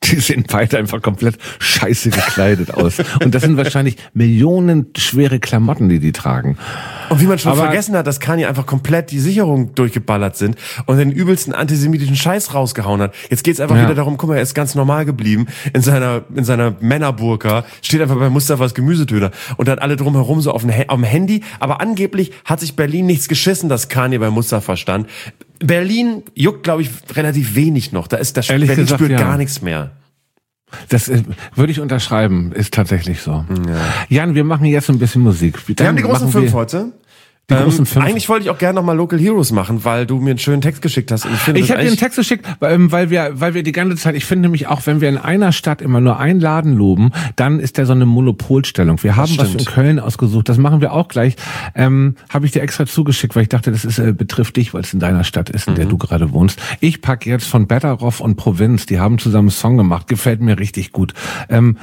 Die sehen beide einfach komplett scheiße gekleidet aus. Und das sind wahrscheinlich millionenschwere Klamotten, die die tragen. Und wie man schon Aber vergessen hat, dass Kanye einfach komplett die Sicherung durchgeballert sind und den übelsten antisemitischen Scheiß rausgehauen hat. Jetzt geht's einfach Ja. wieder darum, guck mal, er ist ganz normal geblieben in seiner in seiner Männerburka, steht einfach bei Mustafas Gemüsedöner und dann alle drumherum so auf dem, auf dem Handy. Aber angeblich hat sich Berlin nichts geschissen, dass Kanye bei Mustafa stand. Berlin juckt, glaube ich, relativ wenig noch. Da ist das Ehrlich Berlin gesagt, spürt ja. gar nichts mehr. Das äh, würde ich unterschreiben, ist tatsächlich so. Ja. Jan, wir machen jetzt ein bisschen Musik. Wir Dann haben die großen machen fünf wir heute. Die großen ähm, fünf. Eigentlich wollte ich auch gerne nochmal Local Heroes machen, weil du mir einen schönen Text geschickt hast. Und ich finde Ich das habe dir einen eigentlich- Text geschickt, weil weil wir, weil wir die ganze Zeit, ich finde nämlich auch, wenn wir in einer Stadt immer nur einen Laden loben, dann ist der so eine Monopolstellung. Wir haben was stimmt. in Köln ausgesucht, das machen wir auch gleich. Ähm, habe ich dir extra zugeschickt, weil ich dachte, das ist äh, betrifft dich, weil es in deiner Stadt ist, in der du gerade wohnst. Ich pack jetzt von Betteroff und Provinz, die haben zusammen einen Song gemacht, gefällt mir richtig gut. Ähm,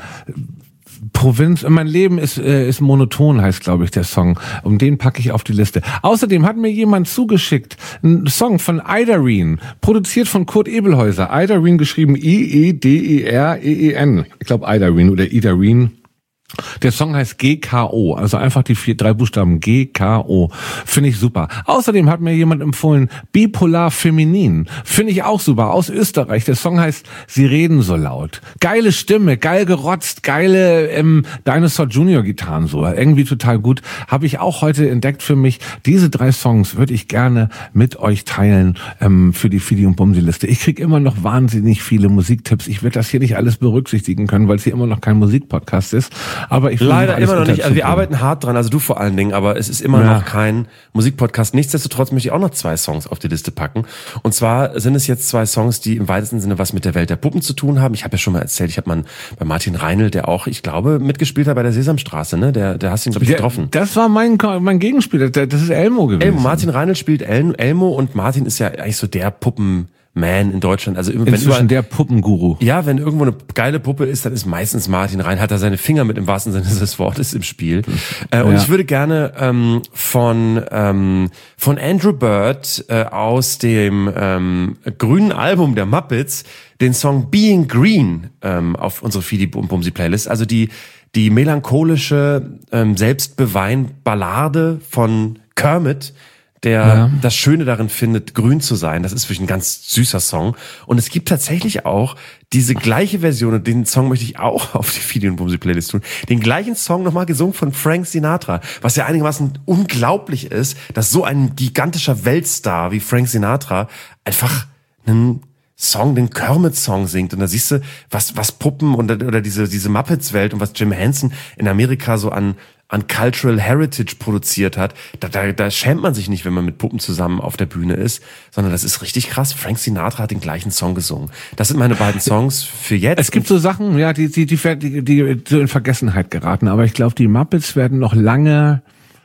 Provinz, mein Leben ist äh, ist monoton, heißt, glaube ich, der Song. Um den packe ich auf die Liste. Außerdem hat mir jemand zugeschickt, einen Song von Idareen, produziert von Kurt Ebelhäuser. Idareen geschrieben I E D E R E E N. Ich glaube Idareen oder Idareen. Der Song heißt G K O, also einfach die vier, drei Buchstaben G K O. Finde ich super. Außerdem hat mir jemand empfohlen, Bipolar Feminin. Finde ich auch super, aus Österreich. Der Song heißt Sie reden so laut. Geile Stimme, geil gerotzt, geile ähm, Dinosaur Junior Gitarren so. Irgendwie total gut. Habe ich auch heute entdeckt für mich. Diese drei Songs würde ich gerne mit euch teilen ähm, für die Fidi und Bumsi Liste. Ich kriege immer noch wahnsinnig viele Musiktipps. Ich werde das hier nicht alles berücksichtigen können, weil es hier immer noch kein Musikpodcast ist. Aber ich Leider alles immer noch nicht. Also wir unterzubringen. arbeiten hart dran, also du vor allen Dingen, aber es ist immer Ja. noch kein Musikpodcast. Nichtsdestotrotz möchte ich auch noch zwei Songs auf die Liste packen. Und zwar sind es jetzt zwei Songs, die im weitesten Sinne was mit der Welt der Puppen zu tun haben. Ich habe ja schon mal erzählt, ich habe mal bei Martin Reinl, der auch, ich glaube, mitgespielt hat bei der Sesamstraße, ne? Der, der hast ihn, glaube ich, Der- getroffen. Das war mein, mein Gegenspieler. Der- Das ist Elmo gewesen. Elmo, Martin Reinl spielt El, Elmo und Martin ist ja eigentlich so der Puppenman in Deutschland. Also wenn Inzwischen überall- der Puppenguru. Ja, wenn irgendwo eine geile Puppe ist, dann ist meistens Martin Reinl, hat er seine Finger mit im wahrsten Sinne des Wortes im Spiel. Äh, und Ja. ich würde gerne ähm, von ähm, von Andrew Bird äh, aus dem ähm, grünen Album der Muppets den Song Being Green ähm, auf unsere Fidi und Bumsi Playlist, also die die melancholische ähm, Selbstbewein-Ballade von Kermit, der Ja. das Schöne darin findet, grün zu sein. Das ist wirklich ein ganz süßer Song. Und es gibt tatsächlich auch diese gleiche Version, und den Song möchte ich auch auf die Fidi und Bumsi Playlist tun, den gleichen Song nochmal gesungen von Frank Sinatra, was ja einigermaßen unglaublich ist, dass so ein gigantischer Weltstar wie Frank Sinatra einfach einen Song, den Kermit-Song singt. Und da siehst du, was, was Puppen und, oder diese, diese Muppets-Welt und was Jim Henson in Amerika so an, an Cultural Heritage produziert hat. Da, da, da schämt man sich nicht, wenn man mit Puppen zusammen auf der Bühne ist, sondern das ist richtig krass. Frank Sinatra hat den gleichen Song gesungen. Das sind meine beiden Songs für jetzt. Es gibt so Sachen, ja, die, die, die, die, die so in Vergessenheit geraten. Aber ich glaube, die Muppets werden noch lange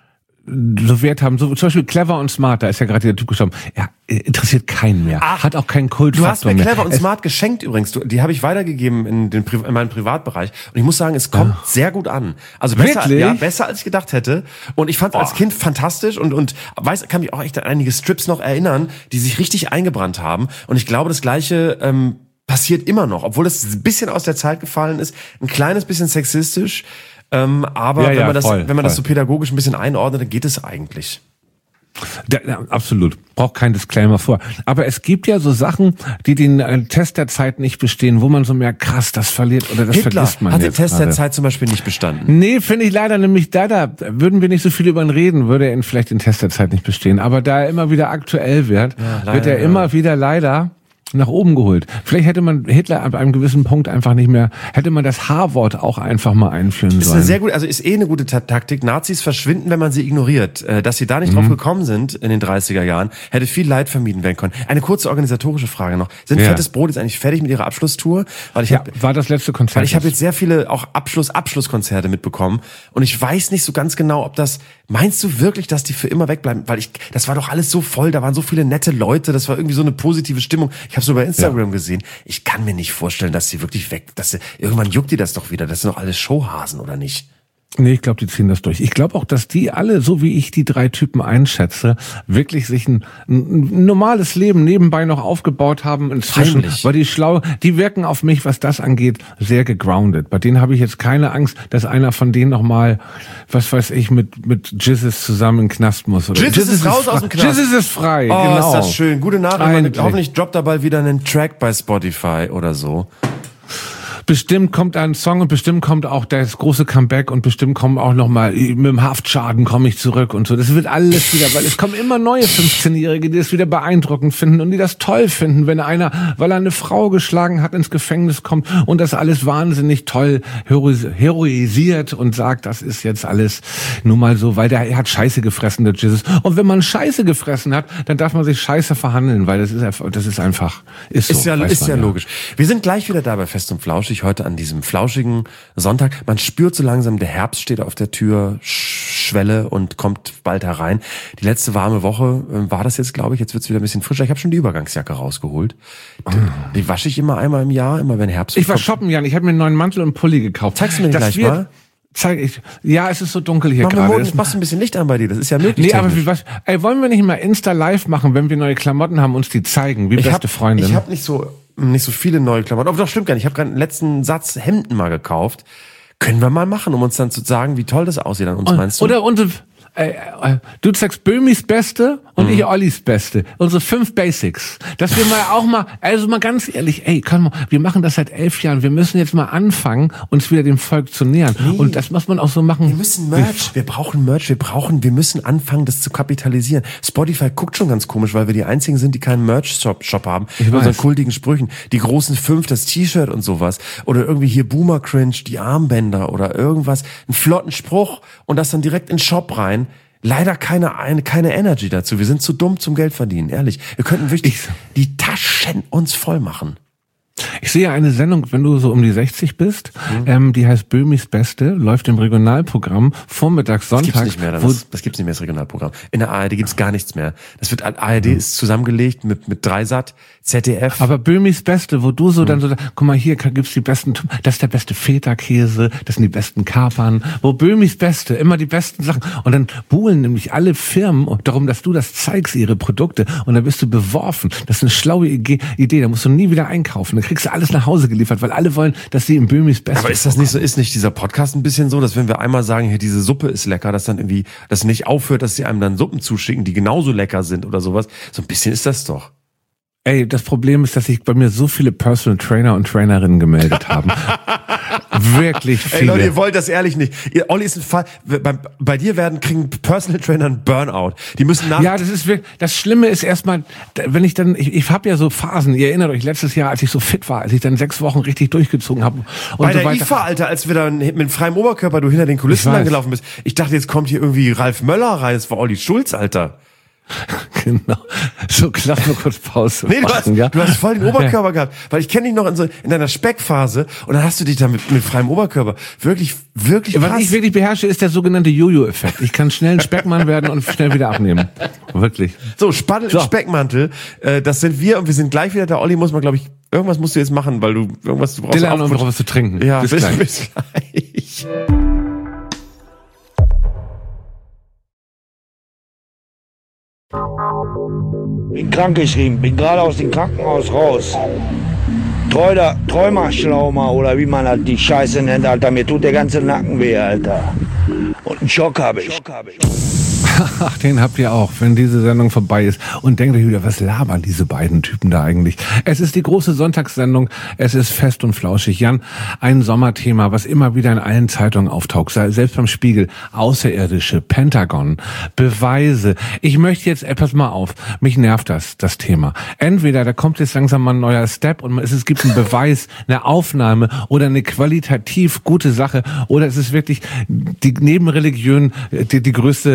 so Wert haben. So, zum Beispiel Clever und Smart, da ist ja gerade der Typ gestorben. Ja, interessiert keinen mehr. Ach, hat auch keinen Kultfaktor Du hast mir mehr. Clever und Es- Smart geschenkt übrigens. Du, die habe ich weitergegeben in, den, Pri- in meinem Privatbereich. Und ich muss sagen, es kommt sehr gut an. Also besser, Wirklich? ja, besser als ich gedacht hätte. Und ich fand es als Kind fantastisch und, und weiß, kann mich auch echt an einige Strips noch erinnern, die sich richtig eingebrannt haben. Und ich glaube, das Gleiche ähm, passiert immer noch, obwohl es ein bisschen aus der Zeit gefallen ist, ein kleines bisschen sexistisch. Ähm, aber Ja, wenn ja, man das, voll, wenn man das so voll. pädagogisch ein bisschen einordnet, dann geht es eigentlich. Da, ja, absolut. Braucht kein Disclaimer vor. Aber es gibt ja so Sachen, die den äh, Test der Zeit nicht bestehen, wo man so merkt, krass, das verliert oder das Hitler vergisst man hat den jetzt Test der gerade. Zeit zum Beispiel nicht bestanden. Nee, finde ich leider nämlich, da, da würden wir nicht so viel über ihn reden, würde er vielleicht den Test der Zeit nicht bestehen. Aber da er immer wieder aktuell wird, Ja, wird er leider, immer ja. wieder leider nach oben geholt. Vielleicht hätte man Hitler ab einem gewissen Punkt einfach nicht mehr, hätte man das H-Wort auch einfach mal einführen Ist sollen. eine sehr gut, also ist eh eine gute Ta- Taktik. Nazis verschwinden, wenn man sie ignoriert. Äh, Dass sie da nicht Mhm. drauf gekommen sind in den dreißiger Jahren, hätte viel Leid vermieden werden können. Eine kurze organisatorische Frage noch. Sind Ja. Fettes Brot jetzt eigentlich fertig mit ihrer Abschlusstour? Weil ich ja, habe war das letzte Konzert. weil ich habe jetzt sehr viele auch Abschluss Abschlusskonzerte mitbekommen und ich weiß nicht so ganz genau, ob das meinst du wirklich, dass die für immer wegbleiben? Weil ich das war doch alles so voll, da waren so viele nette Leute, das war irgendwie so eine positive Stimmung. Ich habe so bei Instagram gesehen. Ich kann mir nicht vorstellen, dass sie wirklich weg, dass sie irgendwann juckt die das doch wieder. Das sind doch alles Showhasen oder nicht? Nee, ich glaube, die ziehen das durch. Ich glaube auch, dass die alle, so wie ich die drei Typen einschätze, wirklich sich ein, ein normales Leben nebenbei noch aufgebaut haben inzwischen. Heimlich. Weil die schlau, die wirken auf mich, was das angeht, sehr gegroundet. Bei denen habe ich jetzt keine Angst, dass einer von denen nochmal, was weiß ich, mit mit Jizzes zusammen in den Knast muss. Oder Jizzes ist raus aus dem Knast. Jizzes ist frei, oh, genau. ist das schön. Gute Nachricht. Endlich. Hoffentlich droppt er bald wieder einen Track bei Spotify oder so. Bestimmt kommt ein Song und bestimmt kommt auch das große Comeback und bestimmt kommen auch noch mal mit dem Haftschaden komme ich zurück und so. Das wird alles wieder, weil es kommen immer neue fünfzehnjährige, die das wieder beeindruckend finden und die das toll finden, wenn einer, weil er eine Frau geschlagen hat, ins Gefängnis kommt und das alles wahnsinnig toll herois- heroisiert und sagt, das ist jetzt alles nur mal so, weil der er hat Scheiße gefressen, der Jesus. Und wenn man Scheiße gefressen hat, dann darf man sich Scheiße verhandeln, weil das ist einfach, das ist einfach, ist so. Ist ja, ist man, ja logisch. Wir sind gleich wieder da bei Fest und Flauschig. Heute an diesem flauschigen Sonntag. Man spürt so langsam, der Herbst steht auf der Türschwelle und kommt bald herein. Die letzte warme Woche äh, war das jetzt, glaube ich. Jetzt wird's wieder ein bisschen frischer. Ich habe schon die Übergangsjacke rausgeholt. Die, die wasche ich immer einmal im Jahr, immer wenn Herbst Ich war kommt. shoppen, Jan. Ich habe mir einen neuen Mantel und Pulli gekauft. Zeigst du mir den Das gleich wird- mal? Zeig ich. Ja, es ist so dunkel hier Mach mir gerade. morgen, Es- machst du ein bisschen Licht an bei dir. Das ist ja möglich. Nee, aber technisch. wie was? Ey, wollen wir nicht mal Insta live machen, wenn wir neue Klamotten haben, uns die zeigen, wie ich beste hab, Freundin? Ich habe nicht so nicht so viele neue Klamotten. Aber doch, stimmt gar nicht. Ich habe gerade einen letzten Satz Hemden mal gekauft. Können wir mal machen, um uns dann zu sagen, wie toll das aussieht an uns, meinst du? Oder unsere, äh, äh, du zeigst Böhmis Beste und ich Ollis Beste. Unsere fünf Basics. Dass wir mal auch mal, also mal ganz ehrlich, ey, komm mal, wir machen das seit elf Jahren. Wir müssen jetzt mal anfangen, uns wieder dem Volk zu nähern. Nee. Und das muss man auch so machen. Wir müssen Merch, wir brauchen Merch, wir brauchen, wir müssen anfangen, das zu kapitalisieren. Spotify guckt schon ganz komisch, weil wir die einzigen sind, die keinen Merch-Shop Shop haben. Ich Mit weiß. unseren kultigen Sprüchen. Die großen fünf, das T-Shirt und sowas. Oder irgendwie hier Boomer Cringe, die Armbänder oder irgendwas. Einen flotten Spruch und das dann direkt in den Shop rein. Leider keine, eine, keine Energy dazu. Wir sind zu dumm zum Geld verdienen, ehrlich. Wir könnten wirklich Ich- die Taschen uns voll machen. Ich sehe eine Sendung, wenn du so um die sechzig bist, Mhm. ähm, die heißt Böhmis Beste, läuft im Regionalprogramm, vormittags, Das gibt's sonntags. nicht mehr, wo- das, das gibt's nicht mehr, das Regionalprogramm. In der A R D gibt's gar nichts mehr. Das wird, A R D ist zusammengelegt mit, mit Dreisat, Z D F. Aber Böhmis Beste, wo du so Mhm. dann so, guck mal hier gibt's die besten, das ist der beste Feta-Käse, das sind die besten Kapern, wo Böhmis Beste, immer die besten Sachen. Und dann buhlen nämlich alle Firmen darum, dass du das zeigst, ihre Produkte. Und dann bist du beworfen. Das ist eine schlaue Idee, Idee. Da musst du nie wieder einkaufen. Dann kriegst du alles nach Hause geliefert, weil alle wollen, dass sie im Böhmis Beste. Aber ist das nicht so, ist nicht dieser Podcast ein bisschen so, dass wenn wir einmal sagen, hier diese Suppe ist lecker, dass dann irgendwie, das nicht aufhört, dass sie einem dann Suppen zuschicken, die genauso lecker sind oder sowas? So ein bisschen ist das doch. Ey, das Problem ist, dass sich bei mir so viele Personal Trainer und Trainerinnen gemeldet haben. Wirklich viele. Ey Leute, ihr wollt das ehrlich nicht. Ihr, Olli ist ein Fall, bei, bei dir werden, kriegen Personal Trainer einen Burnout. Die müssen nach... Ja, das ist wirklich, das Schlimme ist erstmal, wenn ich dann, ich, ich habe ja so Phasen, ihr erinnert euch, letztes Jahr, als ich so fit war, als ich dann sechs Wochen richtig durchgezogen habe und Bei so der weiter. I F A, Alter, als wir dann mit freiem Oberkörper du hinter den Kulissen Ich weiß. lang gelaufen bist. Ich dachte, jetzt kommt hier irgendwie Ralf Möller rein. Das war Olli Schulz, Alter. Genau. So, lass mal kurz Pause Nee, du hast, machen, ja? du hast voll den Oberkörper gehabt. Weil ich kenne dich noch in so, in deiner Speckphase und dann hast du dich da mit, mit freiem Oberkörper wirklich, wirklich Was krass. ich wirklich beherrsche, ist der sogenannte Jojo-Effekt. Ich kann schnell ein Speckmann werden und schnell wieder abnehmen. Wirklich. So, Spaddel So. im Speckmantel, äh, das sind wir und wir sind gleich wieder da. Olli muss mal, glaube ich, irgendwas musst du jetzt machen, weil du irgendwas, du brauchst Dylan, um Aufputsch. was zu trinken. Ja, bis bis, gleich. bis gleich. Bin krankgeschrieben, bin gerade aus dem Krankenhaus raus. Träuder, Träumerschlaumer oder wie man halt die Scheiße nennt, Alter. Mir tut der ganze Nacken weh, Alter. Und einen Schock habe ich. Ach, den habt ihr auch, wenn diese Sendung vorbei ist. Und denkt euch wieder, was labern diese beiden Typen da eigentlich? Es ist die große Sonntagssendung. Es ist fest und flauschig. Jan, ein Sommerthema, was immer wieder in allen Zeitungen auftaucht. Selbst beim Spiegel. Außerirdische, Pentagon, Beweise. Ich möchte jetzt, ey, pass mal auf. Mich nervt das, das Thema. Entweder da kommt jetzt langsam mal ein neuer Step und es, es gibt einen Beweis, eine Aufnahme oder eine qualitativ gute Sache. Oder es ist wirklich die Nebenreligion, die, die größte Krux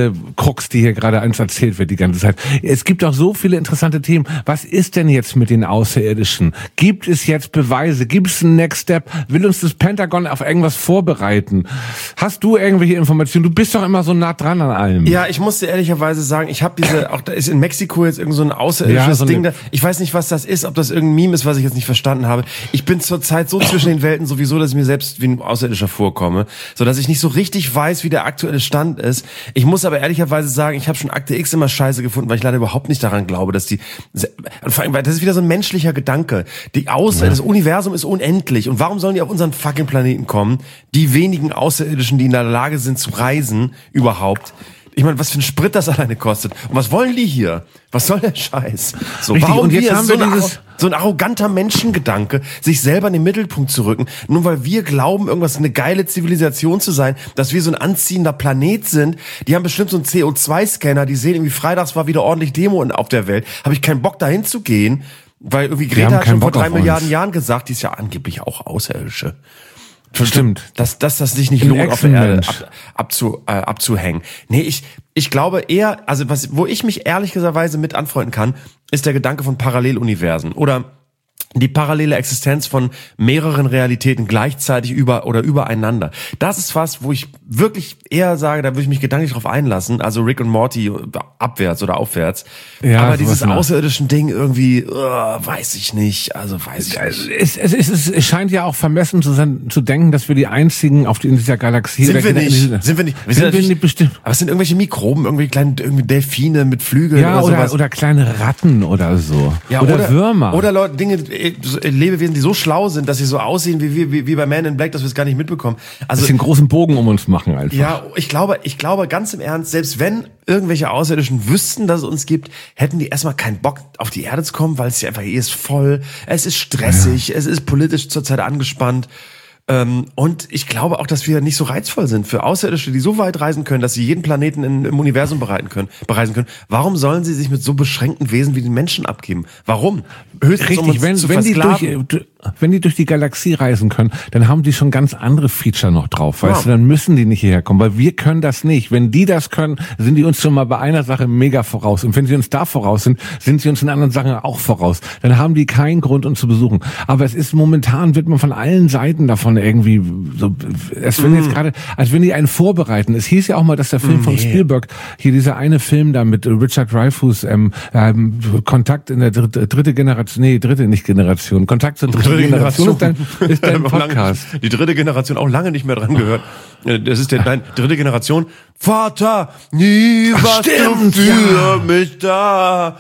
Krux, die hier gerade eins erzählt wird die ganze Zeit. Es gibt auch so viele interessante Themen. Was ist denn jetzt mit den Außerirdischen? Gibt es jetzt Beweise? Gibt es einen Next Step? Will uns das Pentagon auf irgendwas vorbereiten? Hast du irgendwelche Informationen? Du bist doch immer so nah dran an allem. Ja, ich muss dir ehrlicherweise sagen, ich habe diese, auch da ist in Mexiko jetzt irgend so ein außerirdisches Ja, so eine- Ding da. Ich weiß nicht, was das ist, ob das irgendein Meme ist, was ich jetzt nicht verstanden habe. Ich bin zurzeit so zwischen den Welten sowieso, dass ich mir selbst wie ein Außerirdischer vorkomme, so dass ich nicht so richtig weiß, wie der aktuelle Stand ist. Ich muss aber ehrlicherweise sagen, ich habe schon Akte X immer scheiße gefunden, weil ich leider überhaupt nicht daran glaube, dass die, und vor allem, weil das ist wieder so ein menschlicher Gedanke. Die Außer, ja. Das Universum ist unendlich und warum sollen die auf unseren fucking Planeten kommen? Die wenigen Außerirdischen, die in der Lage sind zu reisen, überhaupt. Ich meine, was für ein Sprit das alleine kostet. Und was wollen die hier? Was soll der Scheiß? So, Richtig, warum und jetzt wir haben so, wir ein, dieses- so ein arroganter Menschengedanke, sich selber in den Mittelpunkt zu rücken, nur weil wir glauben, irgendwas eine geile Zivilisation zu sein, dass wir so ein anziehender Planet sind. Die haben bestimmt so einen C O zwei Scanner, die sehen irgendwie, freitags war wieder ordentlich Demo auf der Welt. Habe ich keinen Bock, dahin zu gehen, weil irgendwie haben Greta hat keinen schon vor Bock drei auf Milliarden uns. Jahren gesagt, die ist ja angeblich auch Außerirdische. Stimmt. Dass, dass das sich nicht Ein lohnt, auf der Erde Echsenmensch. ab, abzu, äh, abzuhängen. Nee, ich, ich glaube eher, also was, wo ich mich ehrlicherweise mit anfreunden kann, ist der Gedanke von Paralleluniversen oder die parallele Existenz von mehreren Realitäten gleichzeitig über oder übereinander. Das ist was, wo ich wirklich eher sage, da würde ich mich gedanklich drauf einlassen, also Rick und Morty abwärts oder aufwärts. Ja, aber dieses sowas nach. außerirdischen Ding irgendwie, uh, weiß ich nicht, also weiß ich Es, nicht. es, es, es, es scheint ja auch vermessen zu sein, zu denken, dass wir die einzigen auf die, in dieser Galaxie Sind wir in nicht, dieser- sind wir nicht. Wir Sind wir natürlich- nicht bestimmt. Aber es sind irgendwelche Mikroben, irgendwelche kleinen irgendwie Delfine mit Flügeln Ja, oder oder, sowas. oder kleine Ratten oder so. Ja, oder, oder Würmer. Oder Leute, Dinge, äh, so, äh, Lebewesen, die so schlau sind, dass sie so aussehen wie, wie, wie, wie bei Man in Black, dass wir es gar nicht mitbekommen. Also, dass sie einen großen Bogen um uns machen einfach. ja, ich glaube, ich glaube ganz im Ernst, selbst wenn irgendwelche Außerirdischen wüssten, dass es uns gibt, hätten die erstmal keinen Bock, auf die Erde zu kommen, weil es hier einfach, hier ist voll, es ist stressig, ja. Es ist politisch zurzeit angespannt. Ähm, und ich glaube auch, dass wir nicht so reizvoll sind für Außerirdische, die so weit reisen können, dass sie jeden Planeten in, im Universum bereiten können, bereisen können. Warum sollen sie sich mit so beschränkten Wesen wie den Menschen abgeben? Warum? Höchstens, um Richtig, uns wenn, zu wenn, die durch, versklaven. wenn die durch die Galaxie reisen können, dann haben die schon ganz andere Feature noch drauf, weißt Ja. du, dann müssen die nicht hierher kommen, weil wir können das nicht. Wenn die das können, sind die uns schon mal bei einer Sache mega voraus. Und wenn sie uns da voraus sind, sind sie uns in anderen Sachen auch voraus. Dann haben die keinen Grund, uns zu besuchen. Aber es ist momentan, wird man von allen Seiten davon irgendwie so, es wenn Mm. jetzt gerade, als wenn die einen vorbereiten. Es hieß ja auch mal, dass der Film von Spielberg, hier dieser eine Film da mit Richard Dreyfuss, ähm, ähm, Kontakt in der dritte, dritte Generation, nee, dritte nicht Generation, Kontakt zur dritten Dritte Generation, Generation. ist dein, ist dein Lange- Podcast. Die dritte Generation auch lange nicht mehr dran gehört. Das ist der, nein, dritte Generation. Vater, nie Ach, warst stimmt, du für ja. mich da.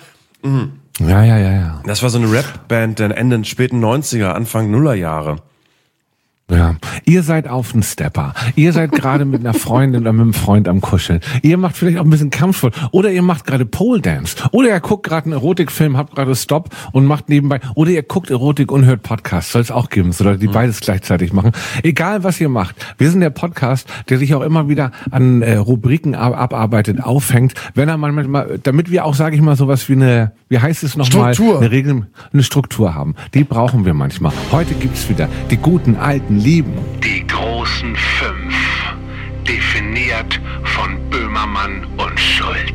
Ja, ja, ja, ja. Das war so eine Rap-Band der Ende späten neunziger, Anfang Nullerjahre. Ja, ihr seid auf den Stepper. Ihr seid gerade mit einer Freundin oder mit einem Freund am Kuscheln. Ihr macht vielleicht auch ein bisschen kampfvoll. Oder ihr macht gerade Pole Dance. Oder ihr guckt gerade einen Erotikfilm, habt gerade Stop und macht nebenbei. Oder ihr guckt Erotik und hört Podcasts. Soll es auch geben. So Leute, die beides gleichzeitig machen. Egal, was ihr macht. Wir sind der Podcast, der sich auch immer wieder an äh, Rubriken ab abarbeitet, aufhängt. Wenn er manchmal, damit wir auch, sage ich mal, sowas wie eine, wie heißt es nochmal? Struktur. Eine Regel, eine Struktur haben. Die brauchen wir manchmal. Heute gibt's wieder die guten alten Lieben. Die großen fünf, definiert von Böhmermann und Schulz.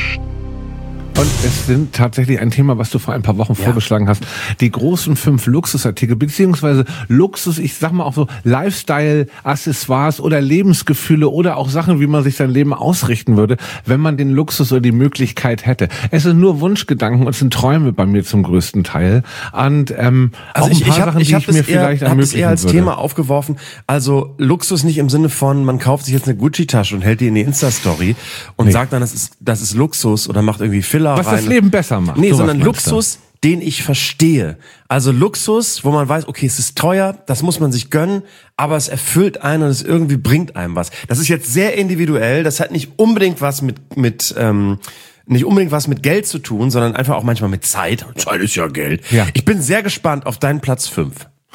Und es sind tatsächlich ein Thema, was du vor ein paar Wochen vorgeschlagen hast. Die großen fünf Luxusartikel, beziehungsweise Luxus, ich sag mal auch so Lifestyle-Accessoires oder Lebensgefühle oder auch Sachen, wie man sich sein Leben ausrichten würde, wenn man den Luxus oder die Möglichkeit hätte. Es sind nur Wunschgedanken und es sind Träume bei mir zum größten Teil. Und ähm, Also auch ein ich, paar ich habe Sachen, ich die hab ich mir das eher, vielleicht hab das ermöglichen eher als würde. Thema aufgeworfen. Also Luxus nicht im Sinne von, man kauft sich jetzt eine Gucci-Tasche und hält die in die Insta-Story und Nee. sagt dann, das ist, das ist Luxus oder macht irgendwie Filler Was rein. das Leben besser macht. Nee, Sowas sondern meinst du? Luxus, den ich verstehe. Also Luxus, wo man weiß, okay, es ist teuer, das muss man sich gönnen, aber es erfüllt einen und es irgendwie bringt einem was. Das ist jetzt sehr individuell, das hat nicht unbedingt was mit, mit, ähm, nicht unbedingt was mit Geld zu tun, sondern einfach auch manchmal mit Zeit. Zeit ist ja Geld. Ja. Ich bin sehr gespannt auf deinen Platz fünf.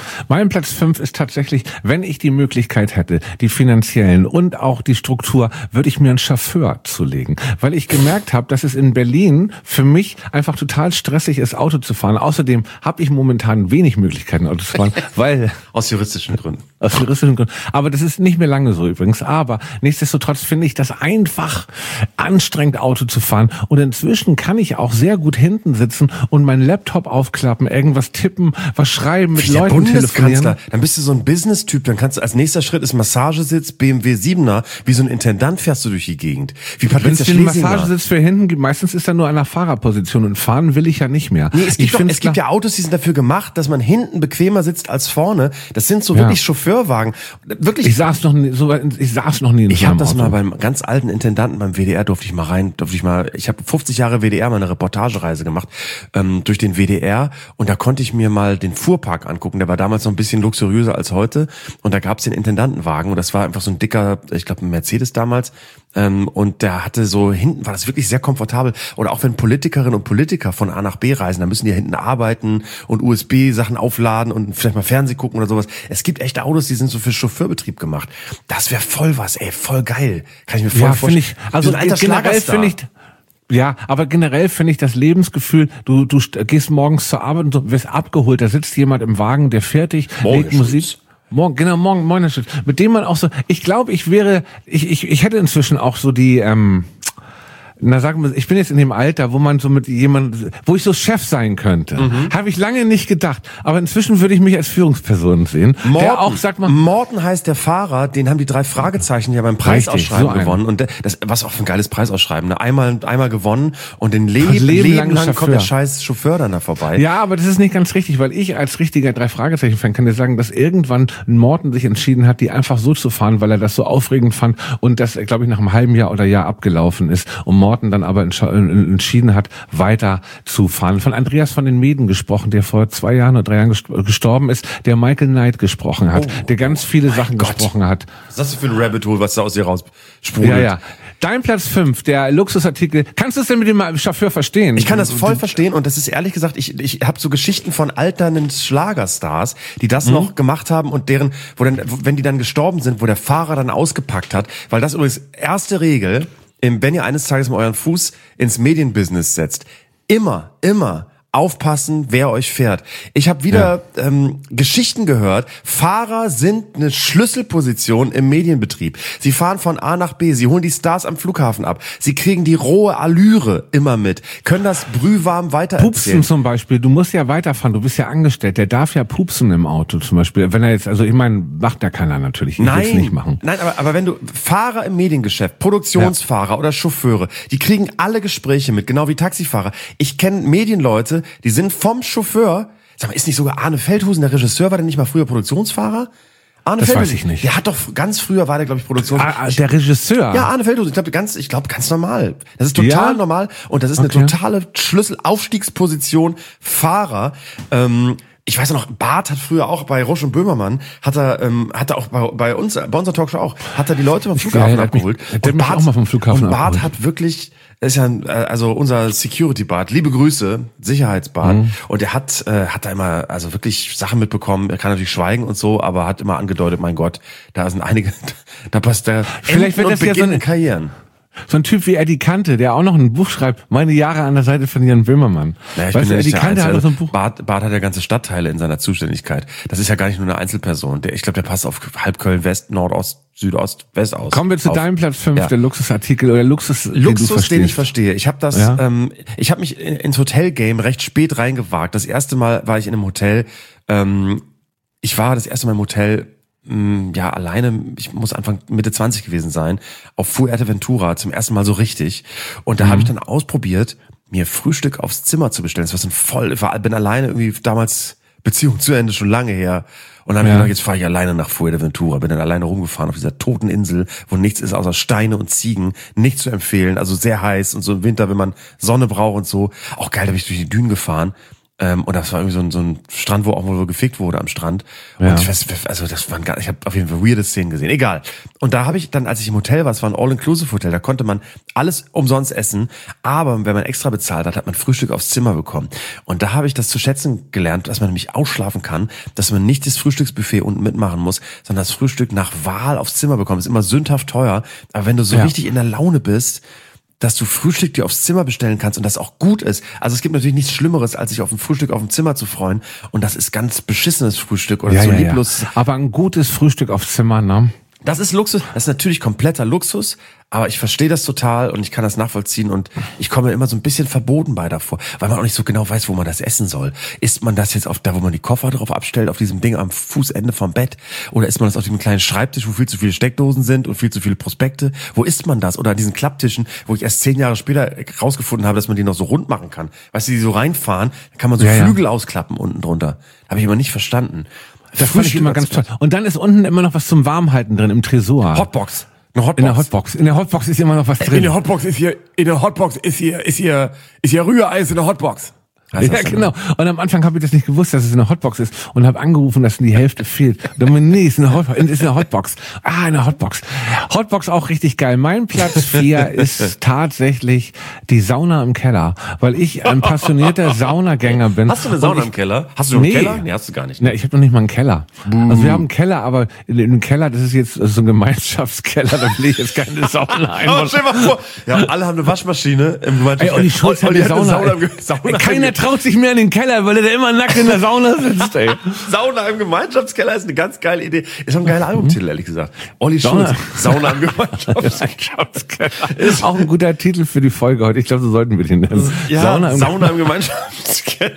Mein Platz fünf ist tatsächlich, wenn ich die Möglichkeit hätte, die finanziellen und auch die Struktur, würde ich mir einen Chauffeur zulegen. Weil ich gemerkt habe, dass es in Berlin für mich einfach total stressig ist, Auto zu fahren. Außerdem habe ich momentan wenig Möglichkeiten, Auto zu fahren, weil... Aus juristischen Gründen. Aus juristischen Gründen. Aber das ist nicht mehr lange so übrigens. Aber nichtsdestotrotz finde ich das einfach anstrengend, Auto zu fahren. Und inzwischen kann ich auch sehr gut hinten sitzen und meinen Laptop aufklappen, irgendwas tippen, was schreiben, mit Wie der Leuten telefonieren. Dann bist du so ein Business-Typ, dann kannst du als nächster Schritt ist Massagesitz, B M W siebener, wie so ein Intendant fährst du durch die Gegend. Wie Wenn Patricia es den Schlesinger. Massagesitz für hinten gibt, meistens ist er nur an der Fahrerposition und fahren will ich ja nicht mehr. Nee, es gibt, ich doch, find's es gibt ja Autos, die sind dafür gemacht, dass man hinten bequemer sitzt als vorne. Das sind so Ja. wirklich Chauffeurwagen. Wirklich. Ich saß noch nie, so, ich saß noch nie in Ich so habe einem das Auto. mal beim ganz alten Intendanten beim W D R durfte ich mal rein, durfte ich mal. Ich habe fünfzig Jahre W D R mal eine Reportagereise gemacht ähm, durch den W D R und da konnte ich mir mal den Fuhrpark angucken. Der war damals noch ein bisschen luxuriöser als heute und da gab's den Intendantenwagen und das war einfach so ein dicker, ich glaube ein Mercedes damals. Ähm, und der hatte so, hinten war das wirklich sehr komfortabel. Oder auch wenn Politikerinnen und Politiker von A nach B reisen, dann müssen die ja hinten arbeiten und U S B-Sachen aufladen und vielleicht mal Fernsehen gucken oder sowas. Es gibt echte Autos, die sind so für Chauffeurbetrieb gemacht. Das wäre voll was, ey, voll geil. Kann ich mir voll Ja, vorstellen. finde ich, also Wie so ein alter generell Schlagerstar. finde ich, ja, aber generell finde ich das Lebensgefühl, du du st- gehst morgens zur Arbeit und du wirst abgeholt, da sitzt jemand im Wagen, der fertig, legt Musik. Morgen, genau, morgen, morgen, mit dem man auch so, ich glaube, ich wäre, ich, ich, ich hätte inzwischen auch so die, ähm, na sagen wir, ich bin jetzt in dem Alter, wo man so mit jemand, wo ich so Chef sein könnte. Mhm. Habe ich lange nicht gedacht. Aber inzwischen würde ich mich als Führungsperson sehen. Morten, der auch, sagt man, Morten heißt der Fahrer, den haben die drei Fragezeichen ja beim Preisausschreiben so gewonnen. Und der, das, was auch für ein geiles Preisausschreiben. Ne? Einmal, einmal gewonnen und den Leben, Leben Leben lang lang kommt Chauffeur. der scheiß Chauffeur dann da vorbei. ja, aber das ist nicht ganz richtig, weil ich als richtiger Drei-Fragezeichen-Fan kann dir sagen, dass irgendwann Morten sich entschieden hat, die einfach so zu fahren, weil er das so aufregend fand und das, glaube ich, nach einem halben Jahr oder Jahr abgelaufen ist und Morten dann aber entsch- entschieden hat, weiter zu fahren. Von Andreas von den Meeden gesprochen, der vor zwei Jahren oder drei Jahren gest- gestorben ist, der Michael Knight gesprochen hat, Oh, der ganz viele Sachen Gott. gesprochen hat. Was ist das für ein Rabbit Hole, was da aus dir raussprudelt? Ja, ja. Dein Platz fünf, der Luxusartikel. Kannst du es denn mit dem Chauffeur verstehen? Ich kann das voll verstehen und das ist ehrlich gesagt, ich ich habe so Geschichten von alternden Schlagerstars, die das Mhm. noch gemacht haben und deren, wo dann, wenn die dann gestorben sind, wo der Fahrer dann ausgepackt hat, weil das übrigens erste Regel, im, wenn ihr eines Tages mal euren Fuß ins Medienbusiness setzt, immer, immer aufpassen, wer euch fährt. Ich habe wieder ja. ähm, Geschichten gehört. Fahrer sind eine Schlüsselposition im Medienbetrieb. Sie fahren von A nach B, sie holen die Stars am Flughafen ab. Sie kriegen die rohe Allüre immer mit, können das brühwarm weitererzählen. Pupsen zum Beispiel, du musst ja weiterfahren, du bist ja angestellt, der darf ja pupsen im Auto zum Beispiel. Wenn er jetzt, also ich meine, macht ja keiner natürlich, ich Nein, will's nicht machen. Nein, aber, aber wenn du Fahrer im Mediengeschäft, Produktionsfahrer ja. oder Chauffeure, die kriegen alle Gespräche mit, genau wie Taxifahrer. Ich kenne Medienleute, die sind vom Chauffeur, sag mal, ist nicht sogar Arne Feldhusen, der Regisseur, war der nicht mal früher Produktionsfahrer? Arne Das Feldhusen, weiß ich nicht. Der hat doch, ganz früher war der, glaube ich, Produktionsfahrer. Ah, der Regisseur? Ja, Arne Feldhusen, ich glaube, ganz, ich glaube, ganz normal. Das ist total Ja? normal und das ist Okay. eine totale Schlüsselaufstiegsposition Fahrer. Ähm, Ich weiß noch, Barth hat früher auch bei Roche und Böhmermann, hat er, ähm, hat er auch bei, bei uns, bei unserer Talkshow auch, hat er die Leute vom Flughafen Geil, der hat mich- abgeholt. der hat mich auch mal vom Flughafen und Barth abgeholt. hat wirklich, das ist ja, ein, äh, also unser Security-Bart, liebe Grüße, Sicherheitsbart. Mhm. Und er hat, äh, hat da immer, also wirklich Sachen mitbekommen. Er kann natürlich schweigen und so, aber hat immer angedeutet, mein Gott, da sind einige, da passt der Vielleicht wird Enden das und ja so beginnen eine- Karrieren. So ein Typ wie Eddie Kante, der auch noch ein Buch schreibt, meine Jahre an der Seite von Jan Böhmermann. Ja, ich weißt bin du, ja Eddie nicht der Kante hat Einzige. noch so ein Buch. Bart, Bart hat ja ganze Stadtteile in seiner Zuständigkeit. Das ist ja gar nicht nur eine Einzelperson. Der, ich glaube, der passt auf halb Köln West, Nordost, Südost, West aus. Kommen wir zu auf. deinem Platz fünf, Ja. der Luxusartikel oder Luxus, den du Luxus, den verstehst. ich verstehe. Ich habe das, Ja? ähm, ich habe mich in, ins Hotelgame recht spät reingewagt. Das erste Mal war ich in einem Hotel. Ähm, ich war das erste Mal im Hotel. Ja, alleine, ich muss Anfang Mitte zwanzig gewesen sein, auf Fuerteventura zum ersten Mal so richtig. Und da Mhm. habe ich dann ausprobiert, mir Frühstück aufs Zimmer zu bestellen. Das war so ein voll, ich war, bin alleine irgendwie damals Beziehung zu Ende, schon lange her. Und dann habe ich Ja. gedacht, jetzt fahre ich alleine nach Fuerteventura. Bin dann alleine rumgefahren auf dieser toten Insel, wo nichts ist außer Steine und Ziegen. Nicht zu empfehlen, also sehr heiß und so im Winter, wenn man Sonne braucht und so. Auch geil, da bin ich durch die Dünen gefahren. Ähm, und das war irgendwie so ein, so ein Strand, wo auch wohl gefickt wurde am Strand. Und Ja. ich weiß, also das waren gar, ich habe auf jeden Fall weirde Szenen gesehen. Egal. Und da habe ich dann, als ich im Hotel war, es war ein All-Inclusive-Hotel, da konnte man alles umsonst essen, aber wenn man extra bezahlt hat, hat man Frühstück aufs Zimmer bekommen. Und da habe ich das zu schätzen gelernt, dass man nämlich ausschlafen kann, dass man nicht das Frühstücksbuffet unten mitmachen muss, sondern das Frühstück nach Wahl aufs Zimmer bekommt. Ist immer sündhaft teuer, aber wenn du so Ja. richtig in der Laune bist, dass du Frühstück dir aufs Zimmer bestellen kannst und das auch gut ist. Also es gibt natürlich nichts Schlimmeres, als sich auf ein Frühstück auf dem Zimmer zu freuen. Und das ist ganz beschissenes Frühstück oder Ja, so ja, lieblos. ja. Aber ein gutes Frühstück aufs Zimmer, ne? Das ist Luxus, das ist natürlich kompletter Luxus, aber ich verstehe das total und ich kann das nachvollziehen und ich komme mir immer so ein bisschen verboten bei davor, weil man auch nicht so genau weiß, wo man das essen soll. Isst man das jetzt auf da, wo man die Koffer drauf abstellt, auf diesem Ding am Fußende vom Bett, oder isst man das auf diesem kleinen Schreibtisch, wo viel zu viele Steckdosen sind und viel zu viele Prospekte? Wo isst man das? Oder an diesen Klapptischen, wo ich erst zehn Jahre später rausgefunden habe, dass man die noch so rund machen kann. Weißt du, die so reinfahren, dann kann man so Ja, ja. Flügel ausklappen unten drunter. Habe ich immer nicht verstanden. Das fand ich immer ganz toll. Und dann ist unten immer noch was zum Warmhalten drin im Tresor. Hotbox. Eine Hotbox. In der Hotbox. In der Hotbox ist immer noch was drin. In der Hotbox ist hier, in der Hotbox ist hier, ist hier, ist hier Rührei in der Hotbox. Heißt Ja, das dann? genau. Und am Anfang habe ich das nicht gewusst, dass es eine Hotbox ist und habe angerufen, dass die Hälfte fehlt. Und dann, nee, ist eine Hotbox. Ist eine Hotbox. Ah, eine Hotbox. Hotbox auch richtig geil. Mein Platz vier ist tatsächlich die Sauna im Keller, weil ich ein passionierter Saunagänger bin. Hast du eine Und Sauna ich, im Keller? Hast du einen Nee. Keller? Nee, hast du gar nicht. Ne, ich habe noch nicht mal einen Keller. Also wir haben einen Keller, aber in dem Keller, das ist jetzt so ein Gemeinschaftskeller, da will ich jetzt keine Sauna ein. Aber stell dir mal vor, ja, alle haben eine Waschmaschine im Gemeinschafts- Ey, Olli Schulz hat Olli eine hat Sauna. im Ge- Sauna Keiner im, traut sich mehr in den Keller, weil er da immer nackt in der Sauna sitzt, ey. Sauna im Gemeinschaftskeller ist eine ganz geile Idee. Ist auch ein geiler Albumtitel, ehrlich gesagt. Olli Sauna. Schulz, Sauna im Gemeinschaftskeller. Ist auch ein guter Titel für die Folge heute. Ich glaube, so sollten wir den nennen. Ja, Sauna im Sauna im Gemeinschaftskeller.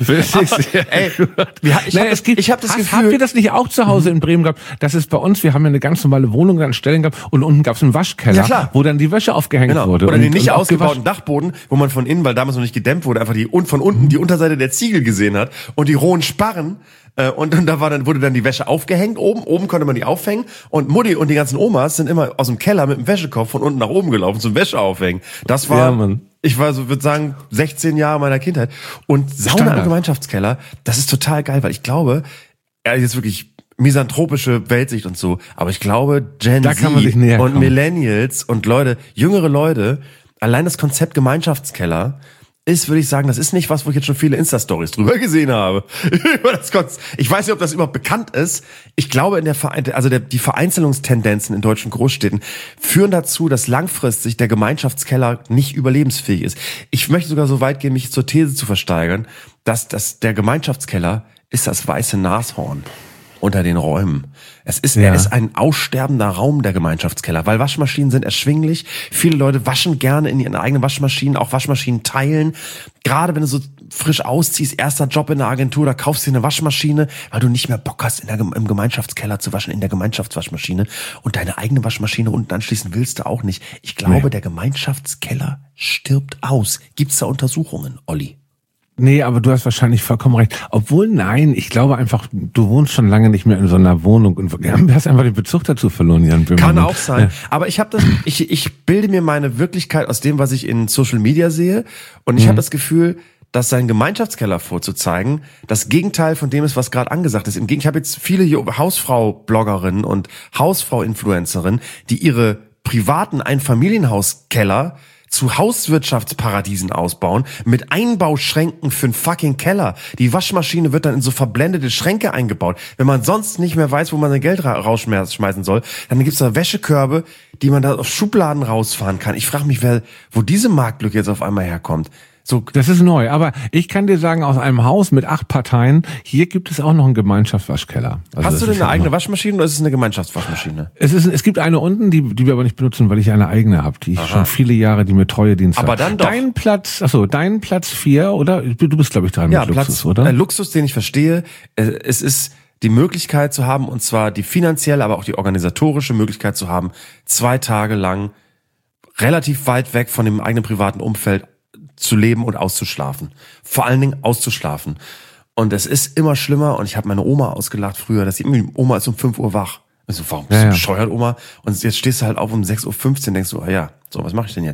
Ey, wir, ich Naja, habe es gibt, ich hab das hast, Gefühl... habt ihr das nicht auch zu Hause in Bremen gehabt? Das ist bei uns, wir haben ja eine ganz normale Wohnung an Stellen gehabt und unten gab es einen Waschkeller, Ja, klar. wo dann die Wäsche aufgehängt Genau. wurde. Oder und, den nicht und ausgebauten Dachboden, wo man von innen, weil damals noch nicht gedämmt wurde, einfach die und von Mhm. unten die Unterseite der Ziegel gesehen hat und die rohen Sparren. Äh, und, und da war dann, wurde dann die Wäsche aufgehängt oben. Oben konnte man die aufhängen. Und Mutti und die ganzen Omas sind immer aus dem Keller mit dem Wäschekorb von unten nach oben gelaufen zum Wäsche aufhängen. Das war, Ja, Mann. ich war so, würde sagen, sechzehn Jahre meiner Kindheit. Und Sauna Standard. im Gemeinschaftskeller, das ist total geil, weil ich glaube, er ist jetzt wirklich misanthropische Weltsicht und so, aber ich glaube, Gen Da kann man sich Z näher und kommen. Millennials und Leute, jüngere Leute, allein das Konzept Gemeinschaftskeller ist, würde ich sagen, das ist nicht was, wo ich jetzt schon viele Insta-Stories drüber gesehen habe. Über das Konzept. Ich weiß nicht, ob das überhaupt bekannt ist. Ich glaube, in der Verein, also der, die Vereinzelungstendenzen in deutschen Großstädten führen dazu, dass langfristig der Gemeinschaftskeller nicht überlebensfähig ist. Ich möchte sogar so weit gehen, mich zur These zu versteigern, dass, dass der Gemeinschaftskeller ist das weiße Nashorn unter den Räumen. Es ist, Ja. er ist ein aussterbender Raum, der Gemeinschaftskeller, weil Waschmaschinen sind erschwinglich. Viele Leute waschen gerne in ihren eigenen Waschmaschinen, auch Waschmaschinen teilen. Gerade wenn du so frisch ausziehst, erster Job in der Agentur, da kaufst du dir eine Waschmaschine, weil du nicht mehr Bock hast, in der, im Gemeinschaftskeller zu waschen, in der Gemeinschaftswaschmaschine. Und deine eigene Waschmaschine unten anschließen willst du auch nicht. Ich glaube, Nee. der Gemeinschaftskeller stirbt aus. Gibt's da Untersuchungen, Olli? Nee, aber du hast wahrscheinlich vollkommen recht. Obwohl, nein, ich glaube einfach, du wohnst schon lange nicht mehr in so einer Wohnung und du hast einfach den Bezug dazu verloren, Jan Böhmermann. Kann auch sein. Aber ich habe das, ich, ich bilde mir meine Wirklichkeit aus dem, was ich in Social Media sehe. Und ich habe das Gefühl, dass sein Gemeinschaftskeller vorzuzeigen das Gegenteil von dem ist, was gerade angesagt ist. Im Gegenteil, ich habe jetzt viele Hausfrau-Bloggerinnen und Hausfrau-Influencerinnen, die ihre privaten Einfamilienhauskeller zu Hauswirtschaftsparadiesen ausbauen, mit Einbauschränken für einen fucking Keller. Die Waschmaschine wird dann in so verblendete Schränke eingebaut. Wenn man sonst nicht mehr weiß, wo man sein Geld ra- rausschmeißen soll, dann gibt's da Wäschekörbe, die man da auf Schubladen rausfahren kann. Ich frage mich, wer, wo diese Marktlücke jetzt auf einmal herkommt. So, Das ist neu, aber ich kann dir sagen, aus einem Haus mit acht Parteien, hier gibt es auch noch einen Gemeinschaftswaschkeller. Also hast das du denn ist eine ja eigene noch- Waschmaschine oder ist es eine Gemeinschaftswaschmaschine? Es ist, es gibt eine unten, die, die wir aber nicht benutzen, weil ich eine eigene habe, die ich schon viele Jahre, die mir treue Dienste Aber hat. dann doch. Dein Platz, achso, dein Platz vier, oder? Du du bist, glaube ich, dran Ja, mit Platz, Luxus, oder? Äh, Luxus, den ich verstehe. Äh, es ist die Möglichkeit zu haben, und zwar die finanzielle, aber auch die organisatorische Möglichkeit zu haben, zwei Tage lang relativ weit weg von dem eigenen privaten Umfeld zu leben und auszuschlafen. Vor allen Dingen auszuschlafen. Und es ist immer schlimmer, und ich habe meine Oma ausgelacht früher, dass sie irgendwie, Oma ist um fünf Uhr wach. Ich so, warum bist Ja, du ja. bescheuert, Oma? Und jetzt stehst du halt auf um sechs Uhr fünfzehn, denkst du, ah ja, so, was mache ich denn jetzt?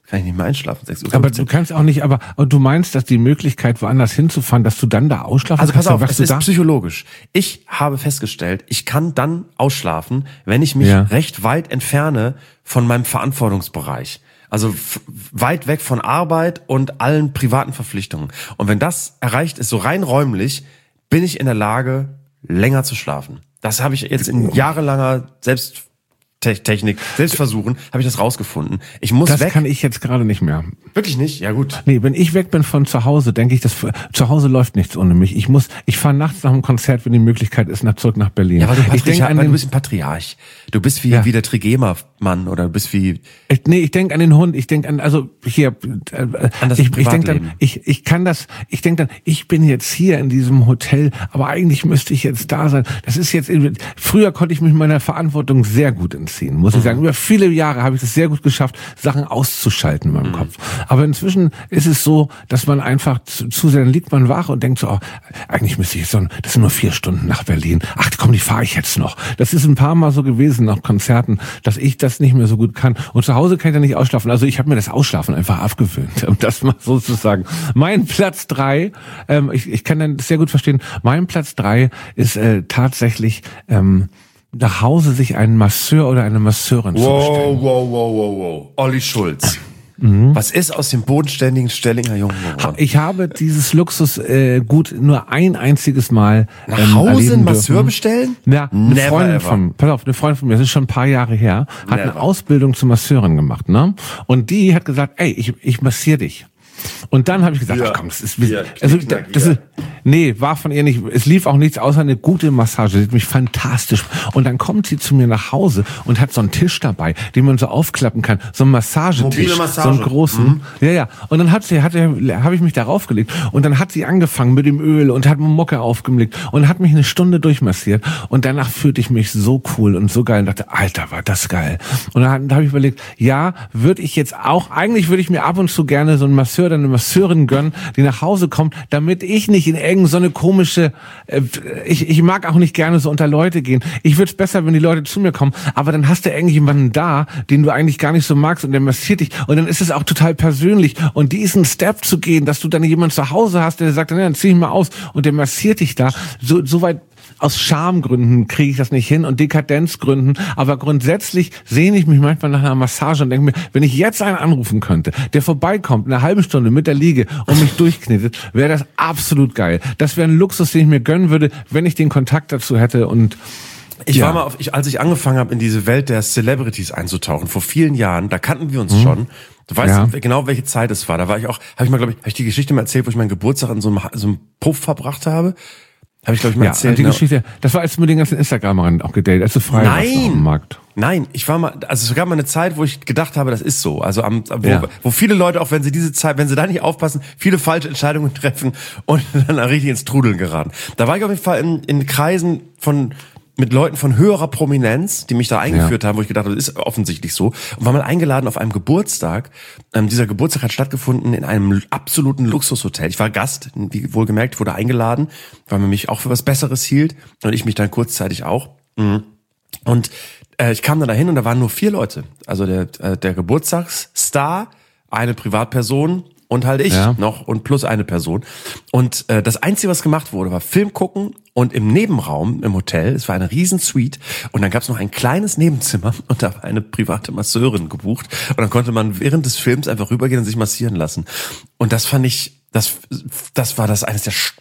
kann ich nicht mehr einschlafen. sechs Uhr aber fünfzehn. du kannst auch nicht, aber und du meinst, dass die Möglichkeit, woanders hinzufahren, dass du dann da ausschlafen Also kannst? pass auf, dann es du ist da? psychologisch. Ich habe festgestellt, ich kann dann ausschlafen, wenn ich mich Ja. recht weit entferne von meinem Verantwortungsbereich. Also f- weit weg von Arbeit und allen privaten Verpflichtungen. Und wenn das erreicht ist, so rein räumlich, bin ich in der Lage, länger zu schlafen. Das habe ich jetzt in jahrelanger Selbsttechnik, Selbstversuchen, habe ich das rausgefunden. Ich muss Das weg. kann ich jetzt gerade nicht mehr. Wirklich nicht? Ja gut. Nee, wenn ich weg bin von zu Hause, denke ich, dass zu Hause läuft nichts ohne mich. Ich muss, ich fahre nachts nach dem Konzert, wenn die Möglichkeit ist, nach zurück nach Berlin. Ja, weil du, ich Patriarch, denke an weil du den, bist ein Patriarch. Du bist wie, Ja. wie der Trigema-Mann oder du bist wie... ich, nee, ich denke an den Hund. Ich denke an, also hier, äh, An das ich, ich denke dann, Privatleben. ich, ich kann das, ich denke dann, ich bin jetzt hier in diesem Hotel, aber eigentlich müsste ich jetzt da sein. Das ist jetzt, früher konnte ich mich meiner Verantwortung sehr gut entziehen, muss Mhm. ich sagen. Über viele Jahre habe ich es sehr gut geschafft, Sachen auszuschalten in meinem Mhm. Kopf. Aber inzwischen ist es so, dass man einfach zu, zu sehr, dann liegt man wach und denkt so, oh, eigentlich müsste ich jetzt so, das sind nur vier Stunden nach Berlin. Ach komm, die fahre ich jetzt noch. Das ist ein paar Mal so gewesen nach Konzerten, dass ich das nicht mehr so gut kann. Und zu Hause kann ich dann nicht ausschlafen. Also ich habe mir das Ausschlafen einfach abgewöhnt, um das mal so zu sagen. Mein Platz drei, ähm, ich, ich kann dann sehr gut verstehen, mein Platz drei ist äh, tatsächlich ähm, nach Hause sich einen Masseur oder eine Masseurin zu bestellen. Wow, wow, wow, wow, wow. Olli Schulz. Was ist aus dem bodenständigen Stellinger Jungen geworden? Ich habe dieses Luxus äh, gut nur ein einziges Mal Nach ähm, Hause erleben einen Masseur dürfen. bestellen? Ja, eine Never Freundin ever. von, pass auf, eine Freundin von mir, das ist schon ein paar Jahre her, hat eine Never. Ausbildung zur Masseurin gemacht, ne? Und die hat gesagt, ey, ich, ich massiere dich. Und dann habe ich gesagt, Ja. ach komm, das ist, Ja, also, Knickknack, das ja. ist, nee, war von ihr nicht, es lief auch nichts außer eine gute Massage, sie hat mich fantastisch. Und dann kommt sie zu mir nach Hause und hat so einen Tisch dabei, den man so aufklappen kann, so einen Massagetisch, Mobile so Massage. einen großen. Mhm. Ja, ja. Und dann hat sie, hat habe ich mich darauf gelegt und dann hat sie angefangen mit dem Öl und hat Mucke aufgelegt und hat mich eine Stunde durchmassiert und danach fühlte ich mich so cool und so geil und dachte, Alter, war das geil. Und dann, dann habe ich überlegt, ja, würde ich jetzt auch, eigentlich würde ich mir ab und zu gerne so einen Masseur oder eine Masseurin gönnen, die nach Hause kommt, damit ich nicht in irgend so eine komische, äh, ich, ich mag auch nicht gerne so unter Leute gehen. Ich würde es besser, wenn die Leute zu mir kommen, aber dann hast du irgendjemanden da, den du eigentlich gar nicht so magst und der massiert dich und dann ist es auch total persönlich und diesen Step zu gehen, dass du dann jemanden zu Hause hast, der sagt, na, dann zieh ich mal aus und der massiert dich da, so, so weit aus Schamgründen kriege ich das nicht hin und Dekadenzgründen, aber grundsätzlich sehne ich mich manchmal nach einer Massage und denke mir, wenn ich jetzt einen anrufen könnte, der vorbeikommt, eine halbe Stunde mit der Liege und mich durchknetet, wäre das absolut geil. Das wäre ein Luxus, den ich mir gönnen würde, wenn ich den Kontakt dazu hätte und Ich ja. war mal auf, ich, als ich angefangen habe, in diese Welt der Celebrities einzutauchen, vor vielen Jahren, da kannten wir uns schon. Du weißt Ja. genau, welche Zeit es war. Da war ich auch, habe ich mal, glaube ich, habe ich die Geschichte mal erzählt, wo ich meinen Geburtstag in so einem, so einem Puff verbracht habe. Habe ich, glaube ich, mal ja, erzählt. und die ne? Geschichte, das war, als du mit den ganzen Instagramern auch gedatet, als du frei warst noch Nein, am Markt. nein, ich war mal, also es gab mal eine Zeit, wo ich gedacht habe, das ist so. Also am, wo, Ja. wo viele Leute, auch wenn sie diese Zeit, wenn sie da nicht aufpassen, viele falsche Entscheidungen treffen und dann richtig ins Trudeln geraten. Da war ich auf jeden Fall in, in Kreisen von mit Leuten von höherer Prominenz, die mich da eingeführt haben, wo ich gedacht habe, das ist offensichtlich so. Und war mal eingeladen auf einem Geburtstag. Ähm, dieser Geburtstag hat stattgefunden in einem absoluten Luxushotel. Ich war Gast, wie wohlgemerkt, wurde eingeladen, weil man mich auch für was Besseres hielt und ich mich dann kurzzeitig auch. Mhm. Und äh, ich kam dann dahin und da waren nur vier Leute. Also der, äh, der Geburtstagsstar, eine Privatperson und halt ich Ja. noch und plus eine Person. Und äh, das Einzige, was gemacht wurde, war Film gucken und im Nebenraum im Hotel, es war eine riesen Suite und dann gab es noch ein kleines Nebenzimmer und da war eine private Masseurin gebucht und dann konnte man während des Films einfach rübergehen und sich massieren lassen. Und das fand ich, das, das war das eines der sch-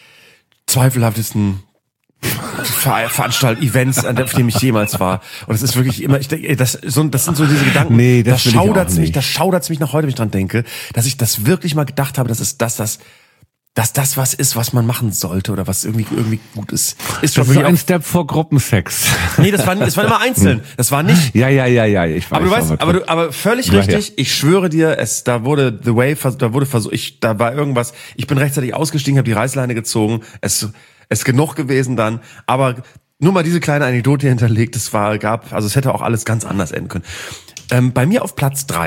zweifelhaftesten Ver Veranstalt Events, an auf dem ich jemals war. Und es ist wirklich immer, ich denke, das, so, das sind so diese Gedanken. Nee, das will ich auch schaudert's mich, nicht. das schaudert's mich noch heute, wenn ich dran denke, dass ich das wirklich mal gedacht habe, dass es das, das, dass das was ist, was man machen sollte oder was irgendwie irgendwie gut ist. Ist Das ist so wirklich ein auch, Step vor Gruppensex. nee, das war, das war immer einzeln. Das war nicht. Ja, ja, ja, ja, ich weiß. Aber du weißt, aber du, aber völlig Ja, richtig. Ich schwöre dir, es, da wurde The Way, vers- da wurde versucht, ich, da war irgendwas. Ich bin rechtzeitig ausgestiegen, habe die Reißleine gezogen. Es, es genug gewesen dann. Aber nur mal diese kleine Anekdote hinterlegt. Es war, gab, also es hätte auch alles ganz anders enden können. Ähm, bei mir auf Platz drei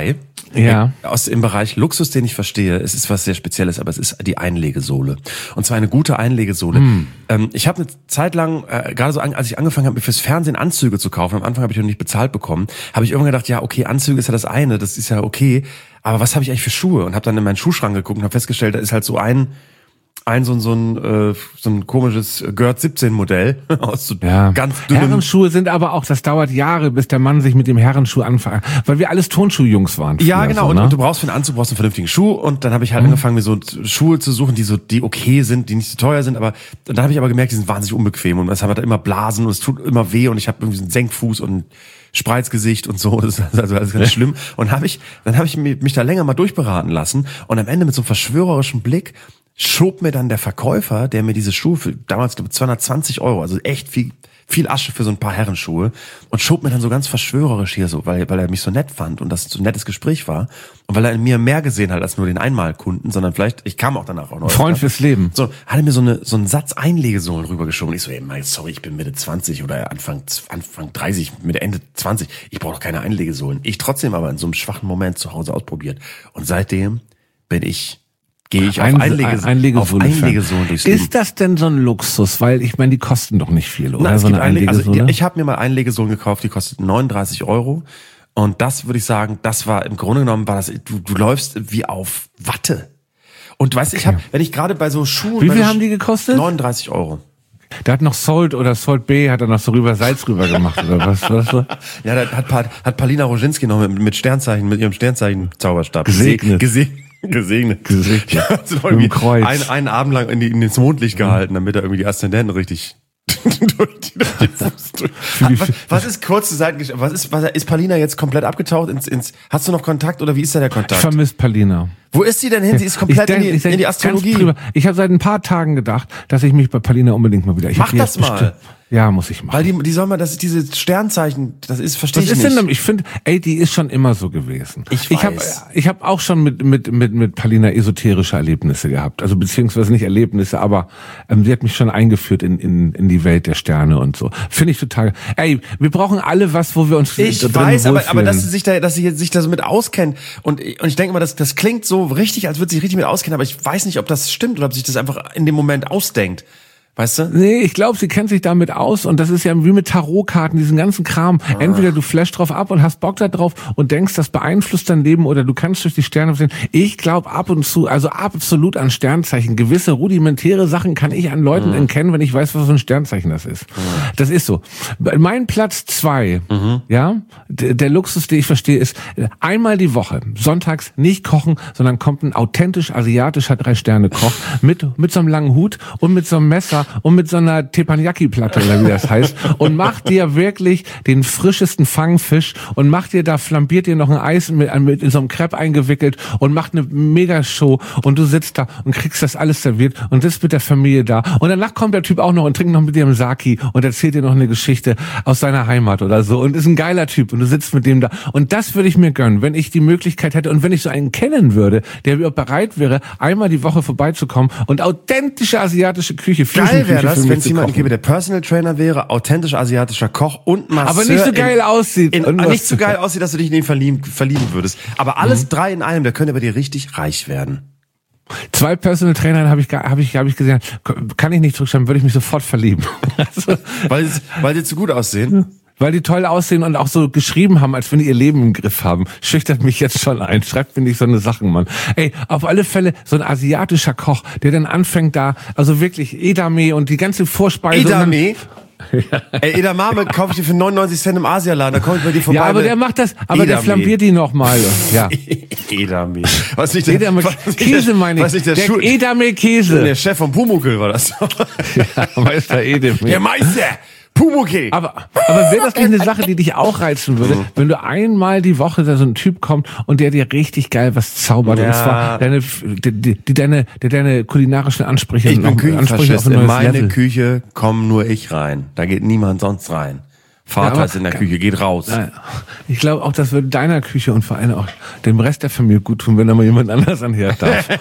Ja. Aus dem Bereich Luxus, den ich verstehe, es ist was sehr Spezielles, aber es ist die Einlegesohle. Und zwar eine gute Einlegesohle. Hm. Ähm, ich habe eine Zeit lang, äh, gerade so, an, als ich angefangen habe, mir fürs Fernsehen Anzüge zu kaufen, am Anfang habe ich noch nicht bezahlt bekommen, habe ich irgendwann gedacht, ja, okay, Anzüge ist ja das eine, das ist ja okay, aber was habe ich eigentlich für Schuhe? Und habe dann in meinen Schuhschrank geguckt und habe festgestellt, da ist halt so ein ein so ein so ein, äh, so ein komisches Gert siebzehn Modell aus so ja. ganz dünnem. Herrenschuhe sind aber auch, das dauert Jahre, bis der Mann sich mit dem Herrenschuh anfängt, weil wir alles Turnschuhjungs waren. Ja, genau. So, und, ne? und du brauchst für einen Anzug brauchst einen vernünftigen Schuh und dann habe ich halt mhm. angefangen, mir so Schuhe zu suchen, die so die okay sind, die nicht so teuer sind, aber dann habe ich aber gemerkt, die sind wahnsinnig unbequem und es hat halt immer Blasen und es tut immer weh und ich habe irgendwie einen Senkfuß und Spreizgesicht und so, das ist also alles ganz schlimm. Und habe ich, dann habe ich mich da länger mal durchberaten lassen und am Ende mit so einem verschwörerischen Blick schob mir dann der Verkäufer, der mir diese Schuhe für damals glaube ich zweihundertzwanzig Euro, also echt viel viel Asche für so ein paar Herrenschuhe und schob mir dann so ganz verschwörerisch hier so, weil weil er mich so nett fand und das so ein nettes Gespräch war und weil er in mir mehr gesehen hat als nur den Einmalkunden, sondern vielleicht, ich kam auch danach auch noch. Freund fürs Leben. So, hat er mir so eine so einen Satz Einlegesohlen rübergeschoben und ich so, ey, sorry, ich bin Mitte zwanzig oder Anfang Anfang dreißig, Mitte Ende zwanzig, ich brauche doch keine Einlegesohlen. Ich trotzdem aber in so einem schwachen Moment zu Hause ausprobiert und seitdem bin ich gehe ich auf Ein, Einlegesohlen, Einlegesohlen, auf Einlegesohlen durchs Leben. Ist das denn so ein Luxus? Weil ich meine, die kosten doch nicht viel, oder? Na, es so gibt eine Einle- Einlegesohle? also, ich habe mir mal Einlegesohlen gekauft, die kosteten neununddreißig Euro. Und das würde ich sagen, das war im Grunde genommen, war das, du, du läufst wie auf Watte. Und weißt du, okay. ich habe, wenn ich gerade bei so Schuhen... Wie viel haben die gekostet? neununddreißig Euro. Der hat noch Salt oder Salt B, hat er noch so rüber Salz rüber gemacht, oder was? was so? Ja, da hat, hat Paulina Roginski noch mit, mit Sternzeichen, mit ihrem Sternzeichen-Zauberstab gesegnet. Gesegnet. Gesegnet. Gesegnet. Ja, hat mit dem Kreuz. Ein, einen Abend lang in, die, in ins Mondlicht gehalten, damit er irgendwie die Aszendenten richtig durch die, durch die Fuß durch. Was, was ist kurze Seitengeschichte? Was ist, was ist Paulina jetzt komplett abgetaucht ins, ins, hast du noch Kontakt oder wie ist da der Kontakt? Ich vermisse Paulina. Wo ist sie denn hin? Sie ist komplett denk, in, die, ich denk, in die Astrologie. Ich habe seit ein paar Tagen gedacht, dass ich mich bei Paulina unbedingt mal wieder... Ich Mach das mal. Bestimmt, ja, muss ich machen. Weil die, die soll mal, das ist diese Sternzeichen, das ist, verstehe ich ist nicht. Denn, ich finde, ey, die ist schon immer so gewesen. Ich Ich habe weiß. ich hab auch schon mit mit mit mit Paulina esoterische Erlebnisse gehabt. Also beziehungsweise nicht Erlebnisse, aber ähm, sie hat mich schon eingeführt in in in die Welt der Sterne und so. Finde ich total. Ey, wir brauchen alle was, wo wir uns Ich drin weiß, aber, wohlfühlen. aber dass sie sich da, dass sie sich da so mit auskennt und und ich denke mal, das das klingt so richtig, als würde sie sich richtig mit auskennen, aber ich weiß nicht, ob das stimmt oder ob sich das einfach in dem Moment ausdenkt. Weißt du? Nee, ich glaube, sie kennt sich damit aus und das ist ja wie mit Tarotkarten, diesen ganzen Kram. Ah. Entweder du flashst drauf ab und hast Bock da drauf und denkst, das beeinflusst dein Leben oder du kannst durch die Sterne sehen. Ich glaube ab und zu, also absolut an Sternzeichen. Gewisse rudimentäre Sachen kann ich an Leuten mhm. erkennen, wenn ich weiß, was für ein Sternzeichen das ist. Mhm. Das ist so. Mein Platz zwei, mhm. ja, der, der Luxus, den ich verstehe, ist einmal die Woche, sonntags nicht kochen, sondern kommt ein authentisch asiatischer Drei-Sterne-Koch mit, mit so einem langen Hut und mit so einem Messer und mit so einer Teppanyaki-Platte oder wie das heißt und macht dir wirklich den frischesten Fangfisch und macht dir da, flambiert dir noch ein Eis mit, mit in so einem Crepe eingewickelt und macht eine Mega-Show und du sitzt da und kriegst das alles serviert und sitzt mit der Familie da und danach kommt der Typ auch noch und trinkt noch mit dir einen Saki und erzählt dir noch eine Geschichte aus seiner Heimat oder so und ist ein geiler Typ und du sitzt mit dem da und das würde ich mir gönnen, wenn ich die Möglichkeit hätte und wenn ich so einen kennen würde, der bereit wäre, einmal die Woche vorbeizukommen und authentische asiatische Küche, Geil wäre das, wenn es jemanden gäbe, der Personal Trainer wäre, authentisch asiatischer Koch und Masseur. Aber nicht so geil in, aussieht. In, nicht so geil aussieht, dass du dich in ihn verlieben, verlieben würdest. Aber alles mhm. drei in einem, der könnte bei dir richtig reich werden. Zwei Personal Trainer habe ich, habe ich, habe ich gesehen, kann ich nicht zurückschreiben, würde ich mich sofort verlieben. Also, weil, weil sie zu gut aussehen? Weil die toll aussehen und auch so geschrieben haben, als wenn die ihr Leben im Griff haben. Schüchtert mich jetzt schon ein. Schreibt mir nicht so eine Sachen, Mann. Ey, auf alle Fälle so ein asiatischer Koch, der dann anfängt da, also wirklich Edamame und die ganze Vorspeise. Edamame? Ja. Ey, Edamame kaufe ich dir für neunundneunzig Cent im Asialaden, da komme ich bei dir vorbei. Ja, aber der macht das, aber Edamame. Der flambiert die noch mal. Ja. Edamame. Was nicht der, Edamame. Was Käse der, meine ich. Was nicht der, der Schu- Edamame Käse. Der Chef von Pumuckl war das. Ja, Meister Edamame. Der Meister. Pumuckl. Aber, aber wäre das nicht eine Sache, die dich auch reizen würde, wenn du einmal die Woche da so ein Typ kommt und der dir richtig geil was zaubert, ja. Und zwar deine, die, die, die deine, der deine kulinarischen Ansprüche, ich bin Küchenfaschist. In meine Level. Küche komme nur ich rein. Da geht niemand sonst rein. Vater ja, ist in der Küche, geht raus. Ja, ich glaube auch, das würde deiner Küche und vor allem auch dem Rest der Familie gut tun, wenn da mal jemand anders anhören darf.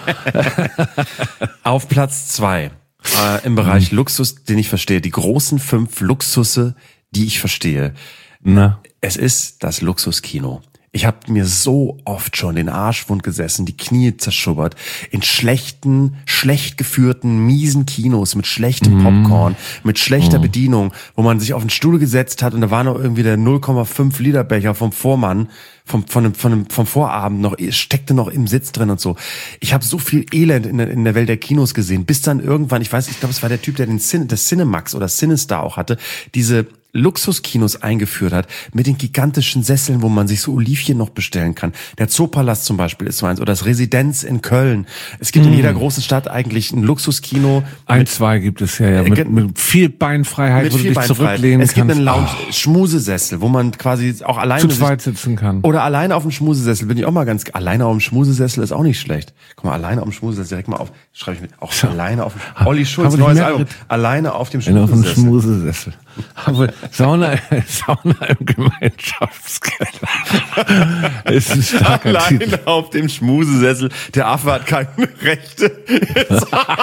Auf Platz zwei. Äh, im Bereich mhm. Luxus, den ich verstehe. Die großen fünf Luxusse, die ich verstehe. Na? Es ist das Luxuskino. Ich habe mir so oft schon den Arsch wund gesessen, die Knie zerschubbert, in schlechten, schlecht geführten, miesen Kinos mit schlechtem Popcorn, mit schlechter Bedienung, wo man sich auf den Stuhl gesetzt hat und da war noch irgendwie der null Komma fünf Liter Becher vom Vormann, vom, von dem, von dem, vom Vorabend noch, steckte noch im Sitz drin und so. Ich habe so viel Elend in der, in der Welt der Kinos gesehen, bis dann irgendwann, ich weiß, ich glaube, es war der Typ, der den Cin, das Cinemax oder Cinestar auch hatte, diese Luxuskinos eingeführt hat, mit den gigantischen Sesseln, wo man sich so Olivchen noch bestellen kann. Der Zoopalast zum Beispiel ist so eins, oder das Residenz in Köln. Es gibt mm. in jeder großen Stadt eigentlich ein Luxuskino. Ein, zwei gibt es ja, ja mit, mit viel Beinfreiheit, mit wo viel du dich zurücklehnen kannst. Es gibt einen oh. Lounge-Schmusesessel, wo man quasi auch alleine zu zweit sitzen kann. Oder alleine auf dem Schmusesessel, bin ich auch mal ganz, alleine auf dem Schmusesessel ist auch nicht schlecht. Guck mal, alleine auf dem Schmusesessel, direkt mal auf, schreibe ich mit, auch Schau. alleine auf dem, Olli Schulz, neues Album, alleine auf dem Schmusesessel. Auf dem Schmusesessel. Aber Sauna, Sauna im Gemeinschaftskeller ist ein starker Alleine Titel. auf dem Schmusesessel. Der Affe hat keine Rechte. Ist,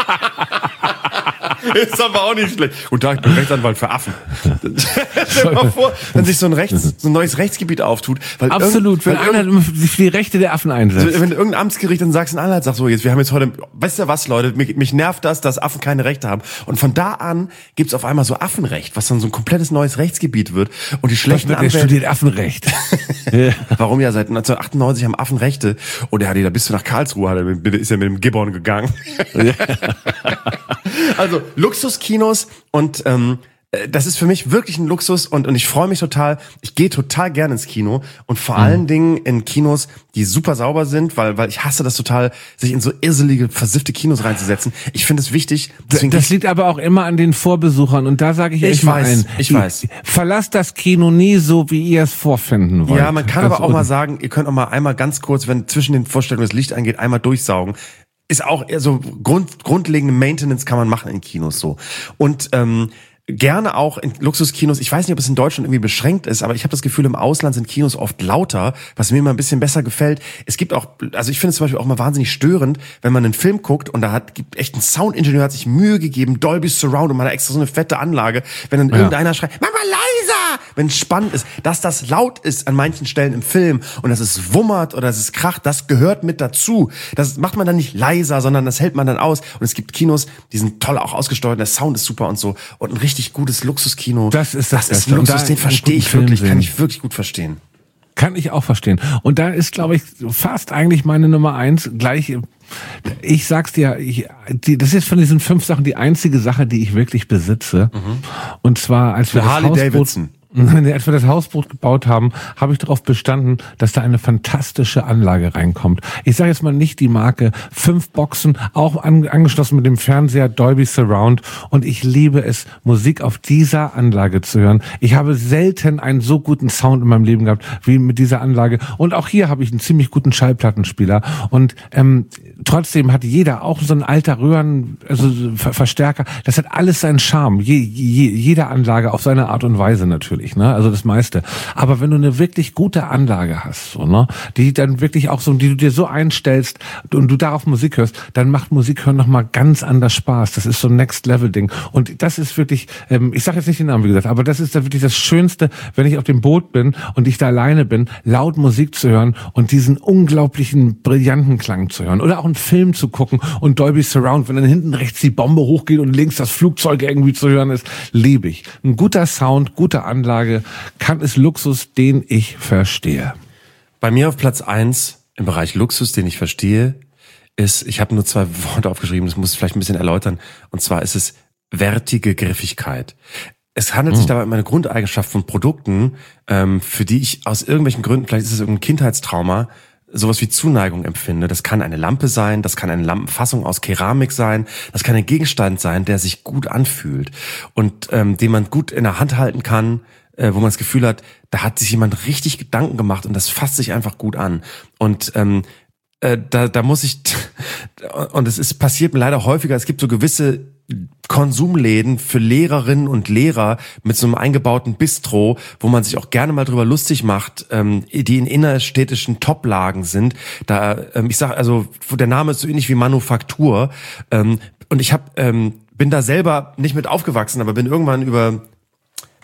ist aber auch nicht schlecht. Guten Tag, ich bin Rechtsanwalt für Affen. Stell dir mal vor, wenn sich so ein Rechts, so ein neues Rechtsgebiet auftut. Weil Absolut, wenn einer sich für die Rechte der Affen einsetzt. Wenn irgendein Amtsgericht in Sachsen-Anhalt sagt, so jetzt, wir haben jetzt heute, weißt du was, Leute, mich, mich nervt das, dass Affen keine Rechte haben. Und von da an gibt's auf einmal so Affenrecht, was dann so ein komplettes neues Rechtsgebiet wird. Und die schlechten Anwälte... Der studiert Affenrecht. Warum ja, seit neunzehnhundertachtundneunzig haben Affen Rechte. Und er hat, da bist du nach Karlsruhe, hat er, ist er mit dem Gibbon gegangen. Also Luxuskinos und ähm, das ist für mich wirklich ein Luxus und, und ich freue mich total. Ich gehe total gerne ins Kino und vor mhm. allen Dingen in Kinos, die super sauber sind, weil weil ich hasse das total, sich in so irrselige, versiffte Kinos reinzusetzen. Ich finde es wichtig. Deswegen das liegt aber auch immer an den Vorbesuchern und da sage ich, ich mal weiß, ein, ich weiß. Verlasst das Kino nie so, wie ihr es vorfinden wollt. Ja, man kann also, aber auch mal sagen, ihr könnt auch mal einmal ganz kurz, wenn zwischen den Vorstellungen das Licht angeht, einmal durchsaugen. Ist auch eher so Grund, grundlegende Maintenance kann man machen in Kinos so. Und ähm, gerne auch in Luxuskinos. Ich weiß nicht, ob es in Deutschland irgendwie beschränkt ist, aber ich habe das Gefühl, im Ausland sind Kinos oft lauter, was mir immer ein bisschen besser gefällt. Es gibt auch, also ich finde es zum Beispiel auch mal wahnsinnig störend, wenn man einen Film guckt und da hat gibt echt ein Soundingenieur hat sich Mühe gegeben, Dolby Surround und man hat extra so eine fette Anlage, wenn dann ja. irgendeiner schreit, mach mal leiser, wenn es spannend ist, dass das laut ist an manchen Stellen im Film und dass es wummert oder dass es kracht, das gehört mit dazu. Das macht man dann nicht leiser, sondern das hält man dann aus. Und es gibt Kinos, die sind toll auch ausgesteuert, der Sound ist super und so und ein richtig gutes Luxuskino. Das ist das, das ist ein Luxus, den verstehe ich wirklich, kann ich wirklich gut verstehen. Kann ich auch verstehen. Und da ist, glaube ich, fast eigentlich meine Nummer eins gleich. Ich sag's dir, ich, die, das ist von diesen fünf Sachen die einzige Sache, die ich wirklich besitze. Mhm. Und zwar, als wir das Harley Hausboot, Davidson. als wir das Hausboot gebaut haben, habe ich darauf bestanden, dass da eine fantastische Anlage reinkommt. Ich sage jetzt mal nicht die Marke, fünf Boxen, auch an, angeschlossen mit dem Fernseher Dolby Surround und ich liebe es, Musik auf dieser Anlage zu hören. Ich habe selten einen so guten Sound in meinem Leben gehabt wie mit dieser Anlage und auch hier habe ich einen ziemlich guten Schallplattenspieler und ähm, trotzdem hat jeder, auch so ein alter Röhren, also Verstärker, das hat alles seinen Charme, je, je, jede Anlage auf seine Art und Weise natürlich. Ne? Also das meiste. Aber wenn du eine wirklich gute Anlage hast, so, ne? die dann wirklich auch so, die du dir so einstellst und du darauf Musik hörst, dann macht Musik hören nochmal ganz anders Spaß. Das ist so ein Next-Level-Ding. Und das ist wirklich, ähm, ich sage jetzt nicht den Namen, wie gesagt, aber das ist da wirklich das Schönste, wenn ich auf dem Boot bin und ich da alleine bin, laut Musik zu hören und diesen unglaublichen, brillanten Klang zu hören. Oder auch einen Film zu gucken und Dolby Surround, wenn dann hinten rechts die Bombe hochgeht und links das Flugzeug irgendwie zu hören ist, liebe ich. Ein guter Sound, gute Anlage, kann es Luxus, den ich verstehe. Bei mir auf Platz eins im Bereich Luxus, den ich verstehe, ist, ich habe nur zwei Worte aufgeschrieben, das muss ich vielleicht ein bisschen erläutern, und zwar ist es wertige Griffigkeit. Es handelt hm. sich dabei um eine Grundeigenschaft von Produkten, ähm, für die ich aus irgendwelchen Gründen, vielleicht ist es irgendein Kindheitstrauma, sowas wie Zuneigung empfinde. Das kann eine Lampe sein, das kann eine Lampenfassung aus Keramik sein, das kann ein Gegenstand sein, der sich gut anfühlt und ähm, den man gut in der Hand halten kann, äh, wo man das Gefühl hat, da hat sich jemand richtig Gedanken gemacht und das fasst sich einfach gut an. Und ähm, äh, da, da muss ich, und es ist passiert mir leider häufiger, es gibt so gewisse Konsumläden für Lehrerinnen und Lehrer mit so einem eingebauten Bistro, wo man sich auch gerne mal drüber lustig macht, ähm, die in innerstädtischen Toplagen sind. Da, ähm, ich sag, also der Name ist so ähnlich wie Manufaktur. Ähm, und ich hab, ähm, bin da selber nicht mit aufgewachsen, aber bin irgendwann über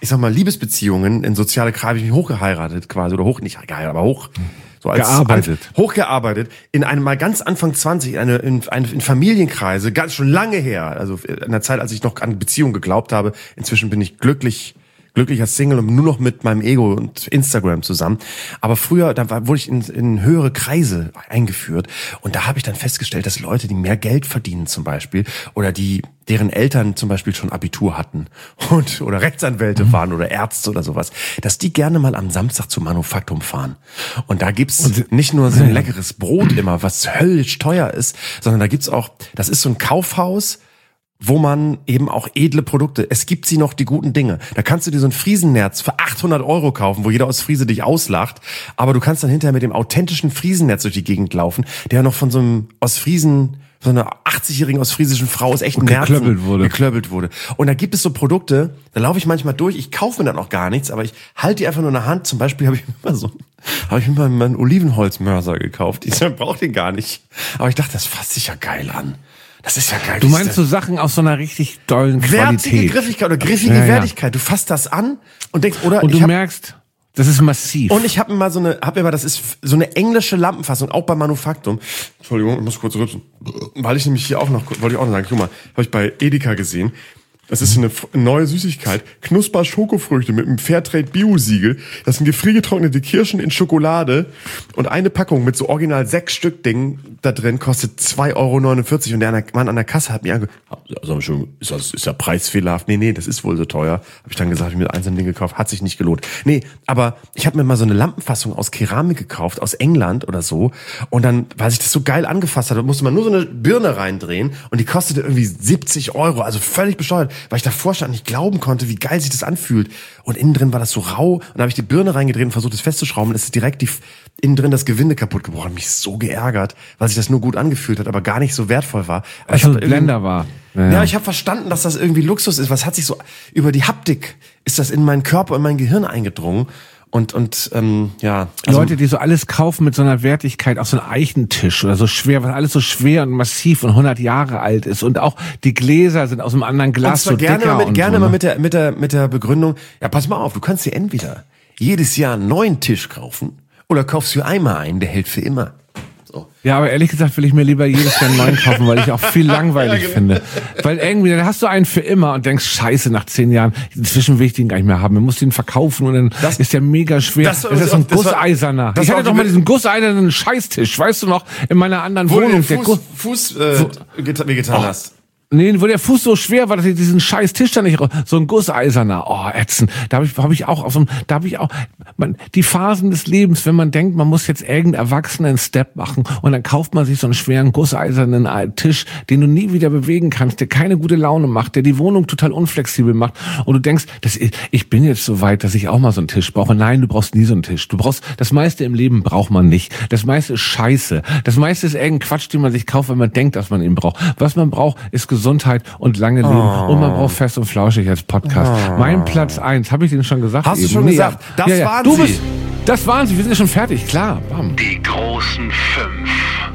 ich sag mal, Liebesbeziehungen in soziale Kreise, habe ich mich hochgeheiratet quasi, oder hoch, nicht geheiratet, aber hoch, so als gearbeitet. An, hochgearbeitet, in einem mal ganz Anfang zwanzig, in, eine, in, in Familienkreise, ganz schon lange her, also in der Zeit, als ich noch an Beziehungen geglaubt habe. Inzwischen bin ich glücklich, glücklicher Single und nur noch mit meinem Ego und Instagram zusammen. Aber früher, da war, wurde ich in, in höhere Kreise eingeführt und da habe ich dann festgestellt, dass Leute, die mehr Geld verdienen zum Beispiel oder die deren Eltern zum Beispiel schon Abitur hatten und oder Rechtsanwälte mhm. waren oder Ärzte oder sowas, dass die gerne mal am Samstag zum Manufaktum fahren. Und da gibt's und, nicht nur so ein leckeres Brot immer, was höllisch teuer ist, sondern da gibt's auch, das ist so ein Kaufhaus, wo man eben auch edle Produkte, es gibt sie noch, die guten Dinge. Da kannst du dir so ein Friesennerz für achthundert Euro kaufen, wo jeder aus Friese dich auslacht, aber du kannst dann hinterher mit dem authentischen Friesennerz durch die Gegend laufen, der noch von so einem aus Friesen, so einer achtzigjährigen ostfriesischen Frau aus echten Nerven geklöppelt wurde. geklöppelt wurde. Und da gibt es so Produkte, da laufe ich manchmal durch, ich kaufe mir dann auch gar nichts, aber ich halte die einfach nur in der Hand. Zum Beispiel habe ich mir mal so, habe ich mir mal meinen Olivenholzmörser gekauft. Ich brauche den gar nicht. Aber ich dachte, das fasst sich ja geil an. Das ist ja geil. Du meinst so Sachen aus so einer richtig dollen Qualität. Wertige Griffigkeit oder griffige ja, ja. Wertigkeit. Du fasst das an und denkst, oder? Und du ich hab, merkst, das ist massiv. Und ich habe mir mal so eine, hab mir mal, das ist so eine englische Lampenfassung, auch bei Manufaktum. Entschuldigung, ich muss kurz rübsen. Weil ich nämlich hier auch noch, wollte ich auch noch sagen, guck mal, habe ich bei Edeka gesehen. Das ist eine neue Süßigkeit. Knusper Schokofrüchte mit einem Fairtrade Bio-Siegel. Das sind gefriergetrocknete Kirschen in Schokolade. Und eine Packung mit so original sechs Stück Dingen da drin kostet zwei Euro neunundvierzig. Und der Mann an der Kasse hat mir ange... Also, ist das ist ja preisfehlerhaft? Nee, nee, das ist wohl so teuer. Habe ich dann gesagt, ich habe mir einzelne Dinge gekauft. Hat sich nicht gelohnt. Nee, aber ich habe mir mal so eine Lampenfassung aus Keramik gekauft, aus England oder so. Und dann, weil sich das so geil angefasst hat, musste man nur so eine Birne reindrehen. Und die kostete irgendwie siebzig Euro. Also völlig bescheuert. Weil ich davor stand und nicht glauben konnte, wie geil sich das anfühlt. Und innen drin war das so rau. Und da habe ich die Birne reingedreht und versucht, das festzuschrauben. Und es ist direkt die, innen drin das Gewinde kaputt gebrochen. Mich so geärgert, weil sich das nur gut angefühlt hat, aber gar nicht so wertvoll war. Aber also ein Blender war. Ja, ja ich habe verstanden, dass das irgendwie Luxus ist. Was hat sich so über die Haptik, ist das in meinen Körper, in mein Gehirn eingedrungen. Und, und ähm, ja. Also Leute, die so alles kaufen mit so einer Wertigkeit, auch so ein Eichentisch oder so schwer, was alles so schwer und massiv und hundert Jahre alt ist. Und auch die Gläser sind aus einem anderen Glas, und zwar so gerne dicker mit, und gerne so, mal ne? mit der, mit der, mit der Begründung, ja, pass mal auf, du kannst dir entweder jedes Jahr einen neuen Tisch kaufen oder kaufst du einmal einen, der hält für immer. So. Ja, aber ehrlich gesagt will ich mir lieber jedes Jahr einen neuen kaufen, weil ich auch viel langweilig ja, genau. finde. Weil irgendwie, dann hast du einen für immer und denkst, scheiße, nach zehn Jahren, inzwischen will ich den gar nicht mehr haben. Man muss den verkaufen und dann das, ist der mega schwer. Das, das ist ein das gusseiserner. War, ich hatte doch mal diesen gusseisernen Scheißtisch, weißt du noch, in meiner anderen wo Wohnung. Du den Fuß, Fuß äh, so, getan oh. hast. Nee, wo der Fuß so schwer war, dass ich diesen scheiß Tisch da nicht raus, so ein gusseiserner, oh, ätzend. Da habe ich, hab ich auch auf so einem, da habe ich auch, man, die Phasen des Lebens, wenn man denkt, man muss jetzt irgendeinen erwachsenen Step machen und dann kauft man sich so einen schweren gusseisernen Tisch, den du nie wieder bewegen kannst, der keine gute Laune macht, der die Wohnung total unflexibel macht und du denkst, das, ich bin jetzt so weit, dass ich auch mal so einen Tisch brauche. Nein, du brauchst nie so einen Tisch. Du brauchst, das meiste im Leben braucht man nicht. Das meiste ist Scheiße. Das meiste ist irgendein Quatsch, den man sich kauft, wenn man denkt, dass man ihn braucht. Was man braucht, ist Gesundheit und lange Leben. Oh. Und man braucht Fest und Flauschig als Podcast. Oh. Mein Platz eins, habe ich den schon gesagt? Hast eben? du schon nee, gesagt? Ja. Das ja, ja. waren du sie. Bist, das waren sie, wir sind ja schon fertig, klar. Bam. Die großen fünf.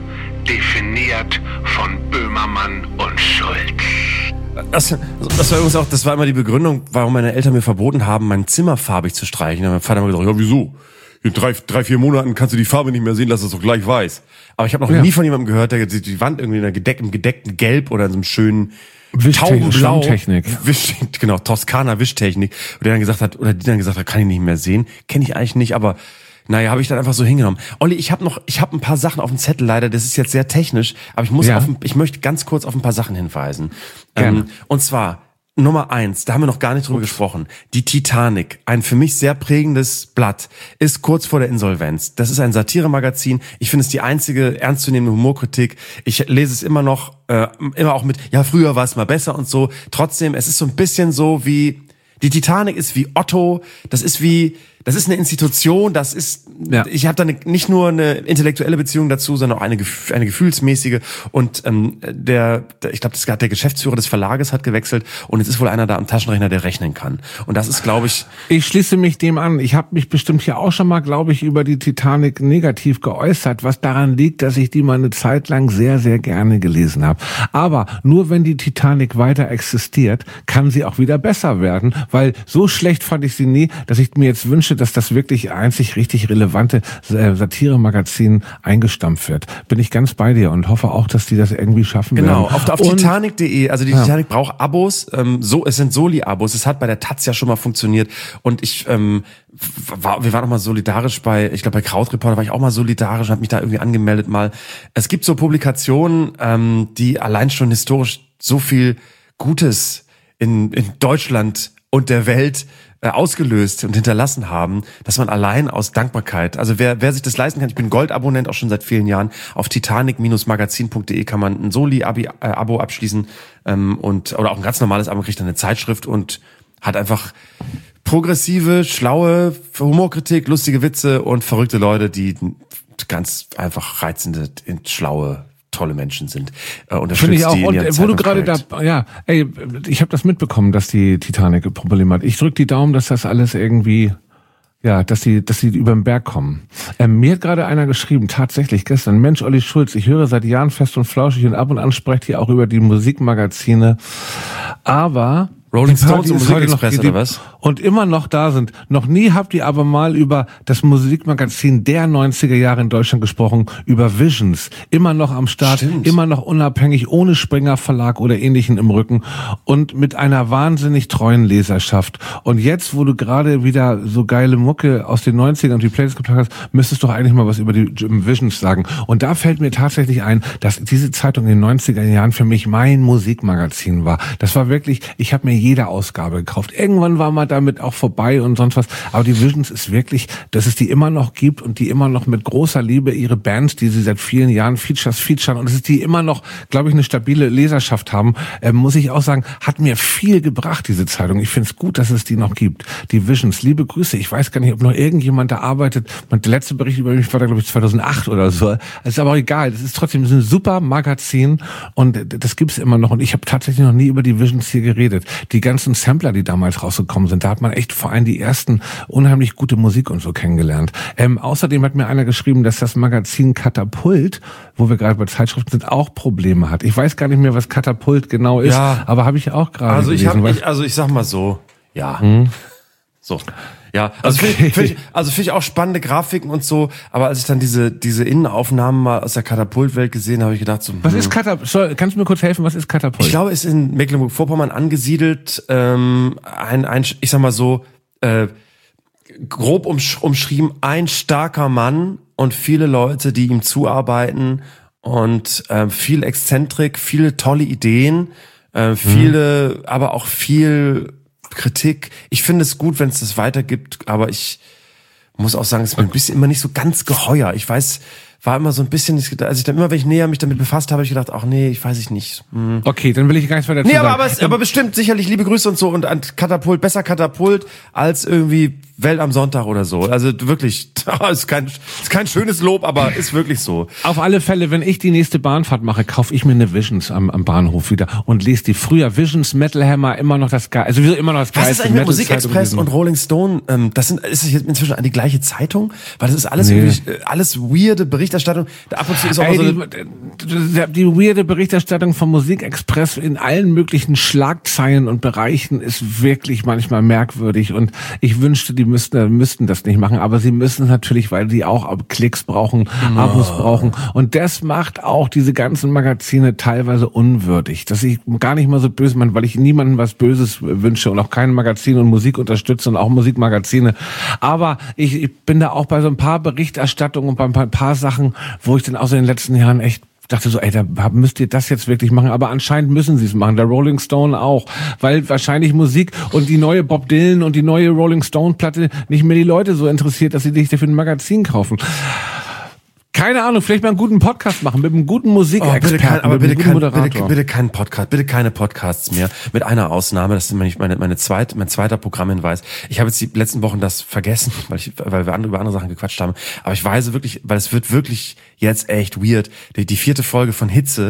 Definiert von Böhmermann und Schulz. Das, das war übrigens auch, das war immer die Begründung, warum meine Eltern mir verboten haben, mein Zimmer farbig zu streichen. Und mein Vater hat immer gesagt, ja wieso? In drei, drei, vier Monaten kannst du die Farbe nicht mehr sehen, lass es doch gleich weiß. Aber ich habe noch ja. nie von jemandem gehört, der die Wand irgendwie in einer gedeckten, im gedeckten Gelb oder in so einem schönen Taubenblau, Wisch, genau, Toskana Wischtechnik, und der dann gesagt hat, oder die dann gesagt hat, kann ich nicht mehr sehen, kenne ich eigentlich nicht, aber naja, habe ich dann einfach so hingenommen. Olli, ich habe noch, ich habe ein paar Sachen auf dem Zettel leider, das ist jetzt sehr technisch, aber ich muss, ja. auf, ich möchte ganz kurz auf ein paar Sachen hinweisen. Ähm, und zwar Nummer eins, da haben wir noch gar nicht drüber Ups. gesprochen. Die Titanic, ein für mich sehr prägendes Blatt, ist kurz vor der Insolvenz. Das ist ein Satiremagazin. Ich finde es die einzige ernstzunehmende Humorkritik. Ich lese es immer noch, äh, immer auch mit, ja, früher war es mal besser und so. Trotzdem, es ist so ein bisschen so wie, die Titanic ist wie Otto, das ist wie, das ist eine Institution, das ist, ja. ich habe da eine, nicht nur eine intellektuelle Beziehung dazu, sondern auch eine, eine gefühlsmäßige. Und ähm, der, der, ich glaube, das hat der Geschäftsführer des Verlages hat gewechselt und es ist wohl einer da am Taschenrechner, der rechnen kann. Und das ist, glaube ich, ich schließe mich dem an. Ich habe mich bestimmt hier auch schon mal, glaube ich, über die Titanic negativ geäußert, was daran liegt, dass ich die mal eine Zeit lang sehr, sehr gerne gelesen habe. Aber nur wenn die Titanic weiter existiert, kann sie auch wieder besser werden, weil so schlecht fand ich sie nie, dass ich mir jetzt wünsche, dass das wirklich einzig richtig relevante Satire-Magazin eingestampft wird. Bin ich ganz bei dir und hoffe auch, dass die das irgendwie schaffen genau, werden. Genau, auf, auf Titanic punkt de, also die ja. Titanic braucht Abos, ähm, so, es sind Soli-Abos, es hat bei der Taz ja schon mal funktioniert und ich, ähm, war, wir waren auch mal solidarisch bei, ich glaube bei Krautreporter war ich auch mal solidarisch und habe mich da irgendwie angemeldet mal. Es gibt so Publikationen, ähm, die allein schon historisch so viel Gutes in, in Deutschland und der Welt äh, ausgelöst und hinterlassen haben, dass man allein aus Dankbarkeit, also wer wer sich das leisten kann, ich bin Goldabonnent auch schon seit vielen Jahren, auf titanic magazin punkt de kann man ein Soli-Abo abschließen ähm, und oder auch ein ganz normales Abo, kriegt dann eine Zeitschrift und hat einfach progressive, schlaue Humorkritik, lustige Witze und verrückte Leute, die ganz einfach reizende, schlaue, tolle Menschen sind. Äh, unterstützt Finde ich auch. die in Und ihrem wo du gerade da, Zeitungsprojekt. ja, ey, ich habe das mitbekommen, dass die Titanic Probleme hat. Ich drück die Daumen, dass das alles irgendwie, ja, dass die, dass die über den Berg kommen. Ähm, mir hat gerade einer geschrieben, tatsächlich gestern, Mensch, Olli Schulz, ich höre seit Jahren Fest und Flauschig und ab und an sprecht ihr auch über die Musikmagazine, aber Rolling die paar, Stones die und es heute Musikexpress noch oder gibt was? Und immer noch da sind. Noch nie habt ihr aber mal über das Musikmagazin der neunziger Jahre in Deutschland gesprochen, über Visions. Immer noch am Start, Stimmt. immer noch unabhängig, ohne Springer Verlag oder Ähnlichen im Rücken und mit einer wahnsinnig treuen Leserschaft. Und jetzt, wo du gerade wieder so geile Mucke aus den neunzigern und die Playlist gepackt hast, müsstest du doch eigentlich mal was über die Visions sagen. Und da fällt mir tatsächlich ein, dass diese Zeitung in den neunziger Jahren für mich mein Musikmagazin war. Das war wirklich, ich habe mir jede Ausgabe gekauft. Irgendwann war mal damit auch vorbei und sonst was. Aber die Visions ist wirklich, dass es die immer noch gibt und die immer noch mit großer Liebe ihre Bands, die sie seit vielen Jahren Features featuren und dass es die immer noch, glaube ich, eine stabile Leserschaft haben, äh, muss ich auch sagen, hat mir viel gebracht, diese Zeitung. Ich finde es gut, dass es die noch gibt. Die Visions, liebe Grüße. Ich weiß gar nicht, ob noch irgendjemand da arbeitet. Der letzte Bericht über mich war da, glaube ich, zweitausendacht oder so. Es ist aber auch egal. Das ist trotzdem das ist ein super Magazin und das gibt's immer noch. Und ich habe tatsächlich noch nie über die Visions hier geredet. Die ganzen Sampler, die damals rausgekommen sind, da hat man echt vor allem die ersten unheimlich gute Musik und so kennengelernt. Ähm, außerdem hat mir einer geschrieben, dass das Magazin Katapult, wo wir gerade bei Zeitschriften sind, auch Probleme hat. Ich weiß gar nicht mehr, was Katapult genau ist, Ja. aber habe ich auch gerade Also ich gelesen. habe, weil- ich, also ich sag mal so, ja, Hm? so. Ja, also Okay. finde ich, find ich, also finde ich auch spannende Grafiken und so, aber als ich dann diese diese Innenaufnahmen mal aus der Katapultwelt gesehen habe, habe ich gedacht so, Was hm. ist Katapult? Soll, kannst du mir kurz helfen, was ist Katapult? Ich glaube, es ist in Mecklenburg-Vorpommern angesiedelt, ähm, ein, ein, ich sag mal so, äh, grob umsch- umschrieben, ein starker Mann und viele Leute, die ihm zuarbeiten und äh, viel Exzentrik, viele tolle Ideen, äh, viele, aber auch viel Kritik. Ich finde es gut, wenn es das weitergibt, aber ich muss auch sagen, es ist mir ein bisschen immer nicht so ganz geheuer. Ich weiß, war immer so ein bisschen, als ich dann immer, wenn ich näher mich damit befasst habe, habe ich gedacht, ach nee, ich weiß ich nicht. Hm. Okay, dann will ich gar nichts weiter dazu Nee, aber, sagen. aber, es, aber bestimmt sicherlich liebe Grüße und so und an Katapult, besser Katapult als irgendwie Welt am Sonntag oder so. Also wirklich, ist kein, ist kein schönes Lob, aber ist wirklich so. Auf alle Fälle, wenn ich die nächste Bahnfahrt mache, kaufe ich mir eine Visions am, am Bahnhof wieder und lese die. Früher Visions, Metal Hammer, immer noch das Geil, also wieso immer noch das Was Geilste. ist eigentlich mit Metal-Zeitung Musikexpress gewesen. und Rolling Stone? Ähm, das sind, ist das jetzt inzwischen die gleiche Zeitung? Weil das ist alles Nee. irgendwie, äh, alles weirde Berichterstattung. Ab und zu ist auch Ey, mal so die, die, die weirde Berichterstattung vom Musikexpress in allen möglichen Schlagzeilen und Bereichen ist wirklich manchmal merkwürdig und ich wünschte, die müssten, müssten das nicht machen, aber sie müssen es natürlich, weil die auch Klicks brauchen, Abos brauchen und das macht auch diese ganzen Magazine teilweise unwürdig, dass ich gar nicht mal so böse meine, weil ich niemandem was Böses wünsche und auch kein Magazin und Musik unterstütze und auch Musikmagazine, aber ich, ich bin da auch bei so ein paar Berichterstattungen und bei ein paar Sachen, wo ich dann auch so in den letzten Jahren echt dachte so, ey, da müsst ihr das jetzt wirklich machen, aber anscheinend müssen sie es machen, der Rolling Stone auch, weil wahrscheinlich Musik und die neue Bob Dylan und die neue Rolling Stone Platte nicht mehr die Leute so interessiert, dass sie dich dafür ein Magazin kaufen. Keine Ahnung, vielleicht mal einen guten Podcast machen mit einem guten Oh, Musikexperten, bitte kein, aber mit bitte, einem kein, guten bitte, Moderator. bitte keinen Podcast, bitte keine Podcasts mehr. Mit einer Ausnahme, das ist nämlich meine, meine zweite, mein zweiter Programmhinweis. Ich habe jetzt die letzten Wochen das vergessen, weil ich, weil wir andere, über andere Sachen gequatscht haben. Aber ich weiß wirklich, weil es wird wirklich jetzt echt weird. Die, die vierte Folge von Hitze,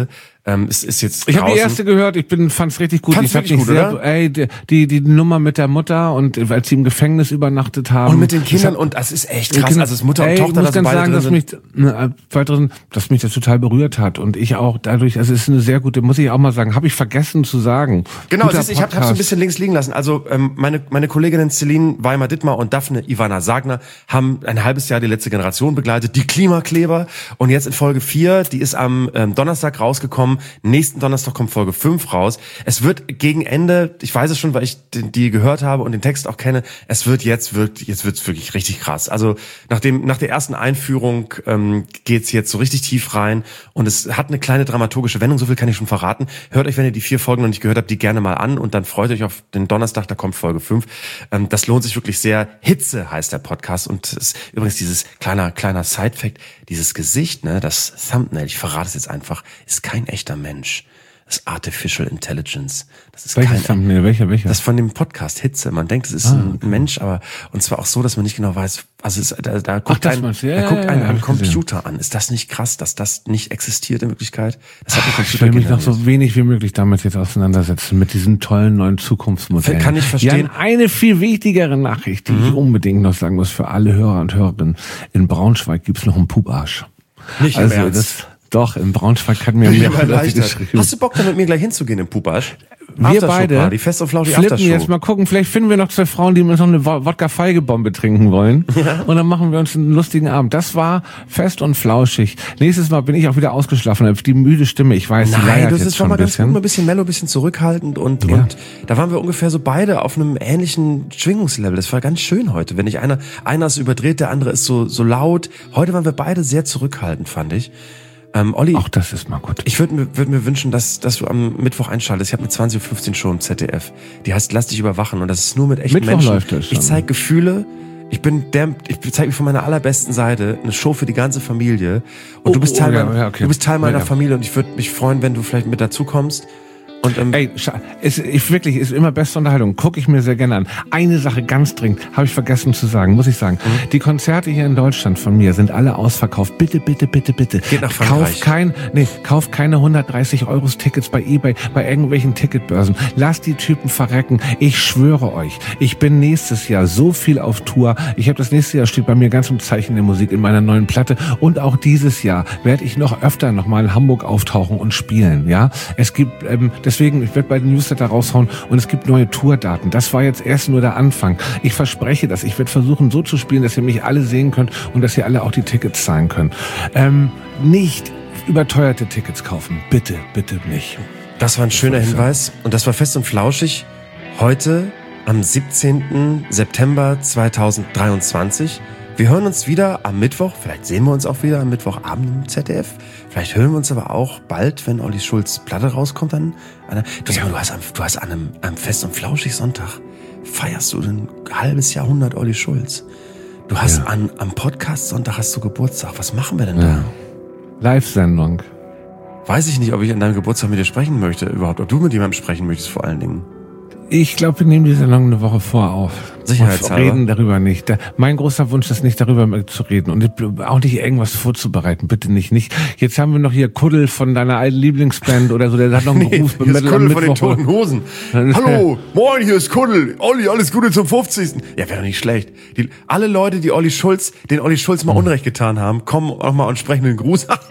Ähm, ist, ist jetzt ich habe die erste gehört, ich bin fand's richtig gut. Fand's ich wirklich mich gut, sehr, oder? Ey, die, die die Nummer mit der Mutter und als sie im Gefängnis übernachtet haben. Und mit den Kindern, das hat, und das ist echt krass. Kinder, Also es Mutter und ey, Tochter, ich muss dass ganz beide sagen, drin dass sind. mich, ne, weiteren, dass mich das total berührt hat. Und ich auch dadurch, also es ist eine sehr gute, muss ich auch mal sagen, habe ich vergessen zu sagen. Genau, Guter siehst, ich habe so ein bisschen links liegen lassen. Also ähm, meine meine Kolleginnen Celine Weimar-Dittmar und Daphne Ivana Sagner haben ein halbes Jahr die letzte Generation begleitet, die Klimakleber. Und jetzt in Folge vier, die ist am ähm, Donnerstag rausgekommen. Nächsten Donnerstag kommt Folge fünf raus. Es wird gegen Ende, ich weiß es schon, weil ich die, die gehört habe und den Text auch kenne, es wird jetzt wirklich, jetzt wird's wirklich richtig krass. Also nach dem nach der ersten Einführung ähm, geht's jetzt so richtig tief rein und es hat eine kleine dramaturgische Wendung, so viel kann ich schon verraten. Hört euch, wenn ihr die vier Folgen noch nicht gehört habt, die gerne mal an und dann freut euch auf den Donnerstag, da kommt Folge fünf. Ähm, das lohnt sich wirklich sehr. Hitze heißt der Podcast und es, übrigens dieses kleiner kleiner Side-Fact, dieses Gesicht, ne, das Thumbnail, ich verrate es jetzt einfach, ist kein echter Mensch. Das ist Artificial Intelligence. Das ist Welches kein, Thumbnail? Welcher, welcher? Das von dem Podcast Hitze. Man denkt, es ist Ah, ein okay. Mensch, aber und zwar auch so, dass man nicht genau weiß, also es, da, da guckt das ein, meinst du? Ja, da guckt ja, ein, ja, ein hab ich Computer an. Ist das nicht krass, dass das nicht existiert in Wirklichkeit? Das hat ein Ich Computer will mich noch generiert. so wenig wie möglich damit jetzt auseinandersetzen, mit diesen tollen neuen Zukunftsmodellen. Kann ich verstehen. Jan, eine viel wichtigere Nachricht, die ich unbedingt noch sagen muss für alle Hörer und Hörerinnen. In Braunschweig gibt's noch einen Pubarsch. Nicht im Also Ernst. das, doch, in Braunschweig hat mir Bin ich mehr aber erleichtert. geschrieben. Hast du Bock, da mit mir gleich hinzugehen im Pupasch? Wir beide Die Fest und Flauschig flippen Aftershow. jetzt mal gucken, vielleicht finden wir noch zwei Frauen, die uns noch eine Wo- Wodka-Feigebombe trinken wollen. Ja. Und dann machen wir uns einen lustigen Abend. Das war fest und flauschig. Nächstes Mal bin ich auch wieder ausgeschlafen. Die müde Stimme, ich weiß, die Nein, leiert das jetzt ist schon schon mal ein ganz gut, bisschen. mal ein bisschen mellow, ein bisschen zurückhaltend und, Ja. und da waren wir ungefähr so beide auf einem ähnlichen Schwingungslevel. Das war ganz schön heute. Wenn nicht einer, einer ist überdreht, der andere ist so, so laut. Heute waren wir beide sehr zurückhaltend, fand ich. Ähm, Olli, Auch das ist mal gut. ich würde mir, würd mir wünschen, dass, dass du am Mittwoch einschaltest. Ich habe eine zwanzig Uhr fünfzehn Show im Z D F. Die heißt Lass dich überwachen und das ist nur mit echten Mittwoch Menschen. läuft das schon. Ich zeige Gefühle. Ich bin der, ich zeige mich von meiner allerbesten Seite. Eine Show für die ganze Familie. Und Oh, du bist oh, Teil, ja, meiner, ja, okay. du bist Teil meiner Ja, ja. Familie und ich würde mich freuen, wenn du vielleicht mit dazu kommst. Und, ähm, Ey, scha- es ist wirklich, ist immer beste Unterhaltung. Gucke ich mir sehr gerne an. Eine Sache ganz dringend, habe ich vergessen zu sagen, muss ich sagen. Mhm. Die Konzerte hier in Deutschland von mir sind alle ausverkauft. Bitte, bitte, bitte, bitte. Geht nach Frankreich. Kauf kein, nee, kauf keine hundertdreißig Euro Tickets bei eBay, bei irgendwelchen Ticketbörsen. Lasst die Typen verrecken. Ich schwöre euch, ich bin nächstes Jahr so viel auf Tour. Ich habe das nächste Jahr steht bei mir ganz im Zeichen der Musik in meiner neuen Platte. Und auch dieses Jahr werde ich noch öfter noch mal in Hamburg auftauchen und spielen. Ja, es gibt ähm, deswegen, ich werde bei den Newsletter raushauen und es gibt neue Tourdaten. Das war jetzt erst nur der Anfang. Ich verspreche das. Ich werde versuchen, so zu spielen, dass ihr mich alle sehen könnt und dass ihr alle auch die Tickets zahlen könnt. Ähm, nicht überteuerte Tickets kaufen. Bitte, bitte nicht. das war ein schöner Hinweis. Und das war Fest und Flauschig. Heute am siebzehnten September zweitausenddreiundzwanzig. Wir hören uns wieder am Mittwoch. Vielleicht sehen wir uns auch wieder am Mittwochabend im Z D F. Vielleicht hören wir uns aber auch bald, wenn Olli Schulz Platte rauskommt. An, an, du, sag mal, du hast, am, du hast an einem, einem Fest und Flauschig Sonntag feierst du ein halbes Jahrhundert Olli Schulz. Du hast Ja. an, am Podcast Sonntag hast du Geburtstag. Was machen wir denn da? Ja. Live-Sendung. Weiß ich nicht, ob ich an deinem Geburtstag mit dir sprechen möchte überhaupt. Ob du mit jemandem sprechen möchtest vor allen Dingen. Ich glaube, wir nehmen die Sendung eine Woche vor auf. Sicherheitshalber. Wir reden darüber nicht. Da, mein großer Wunsch ist nicht, darüber zu reden und auch nicht irgendwas vorzubereiten. Bitte nicht. Nicht. Jetzt haben wir noch hier Kuddel von deiner alten Lieblingsband oder so. Der hat noch einen Beruf hier ist Kuddel von den Toten Hosen. Hallo, moin, hier ist Kuddel. Olli, alles Gute zum fünfzigsten Ja, wäre doch nicht schlecht. Die, alle Leute, die Olli Schulz, den Olli Schulz mal Unrecht getan haben, kommen auch mal und sprechen den Gruß ein.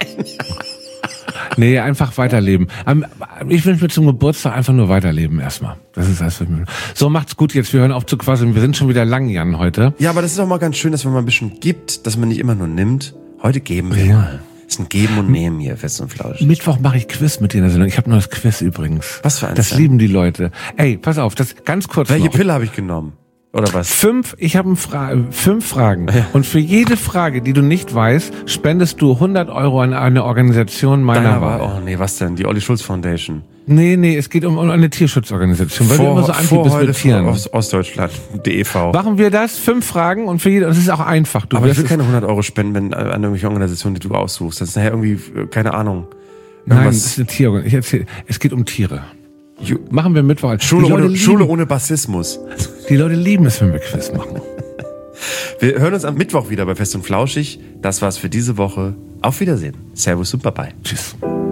Nee, einfach weiterleben. Ich wünsche mir zum Geburtstag einfach nur weiterleben erstmal. Das ist alles, was ich mir. So, macht's gut jetzt. Wir hören auf zu quasseln. Wir sind schon wieder lang, Jan, heute. Ja, aber das ist auch mal ganz schön, dass man mal ein bisschen gibt, dass man nicht immer nur nimmt. Heute geben wir Ja. mal. Das ist ein Geben und Nehmen hier, Fest und Flauschig. Mittwoch mache ich Quiz mit dir in der Sendung. Ich habe ein neues Quiz übrigens. Was für eins Das denn? lieben die Leute. Ey, pass auf, das ganz kurz Welche noch. Pille habe ich genommen? Oder was? Fünf, ich habe Fra fünf Fragen. Und für jede Frage, die du nicht weißt, spendest du hundert Euro an eine Organisation meiner Deiner Wahl. war, oh nee, was denn? Die Olli Schulz Foundation. Nee, nee, es geht um, um eine Tierschutzorganisation, weil du immer so anti bist mit Tieren. Aus Ostdeutschland, D E V. Machen wir das? Fünf Fragen und für jede, das ist auch einfach. Du Aber ich wirst will es- keine hundert Euro spenden, wenn äh, an irgendwelche Organisationen, die du aussuchst. Das ist nachher irgendwie, äh, keine Ahnung. Nein, Irgendwas- das ist eine Tierorganisation. Ich erzähl, es geht um Tiere. Ju- Machen wir Mittwoch. Schule, die Leute ohne, lieben, Schule ohne Bassismus. Die Leute lieben es, wenn wir Quiz machen. Wir hören uns am Mittwoch wieder bei Fest und Flauschig. Das war's für diese Woche. Auf Wiedersehen. Servus und Bye-bye. Tschüss.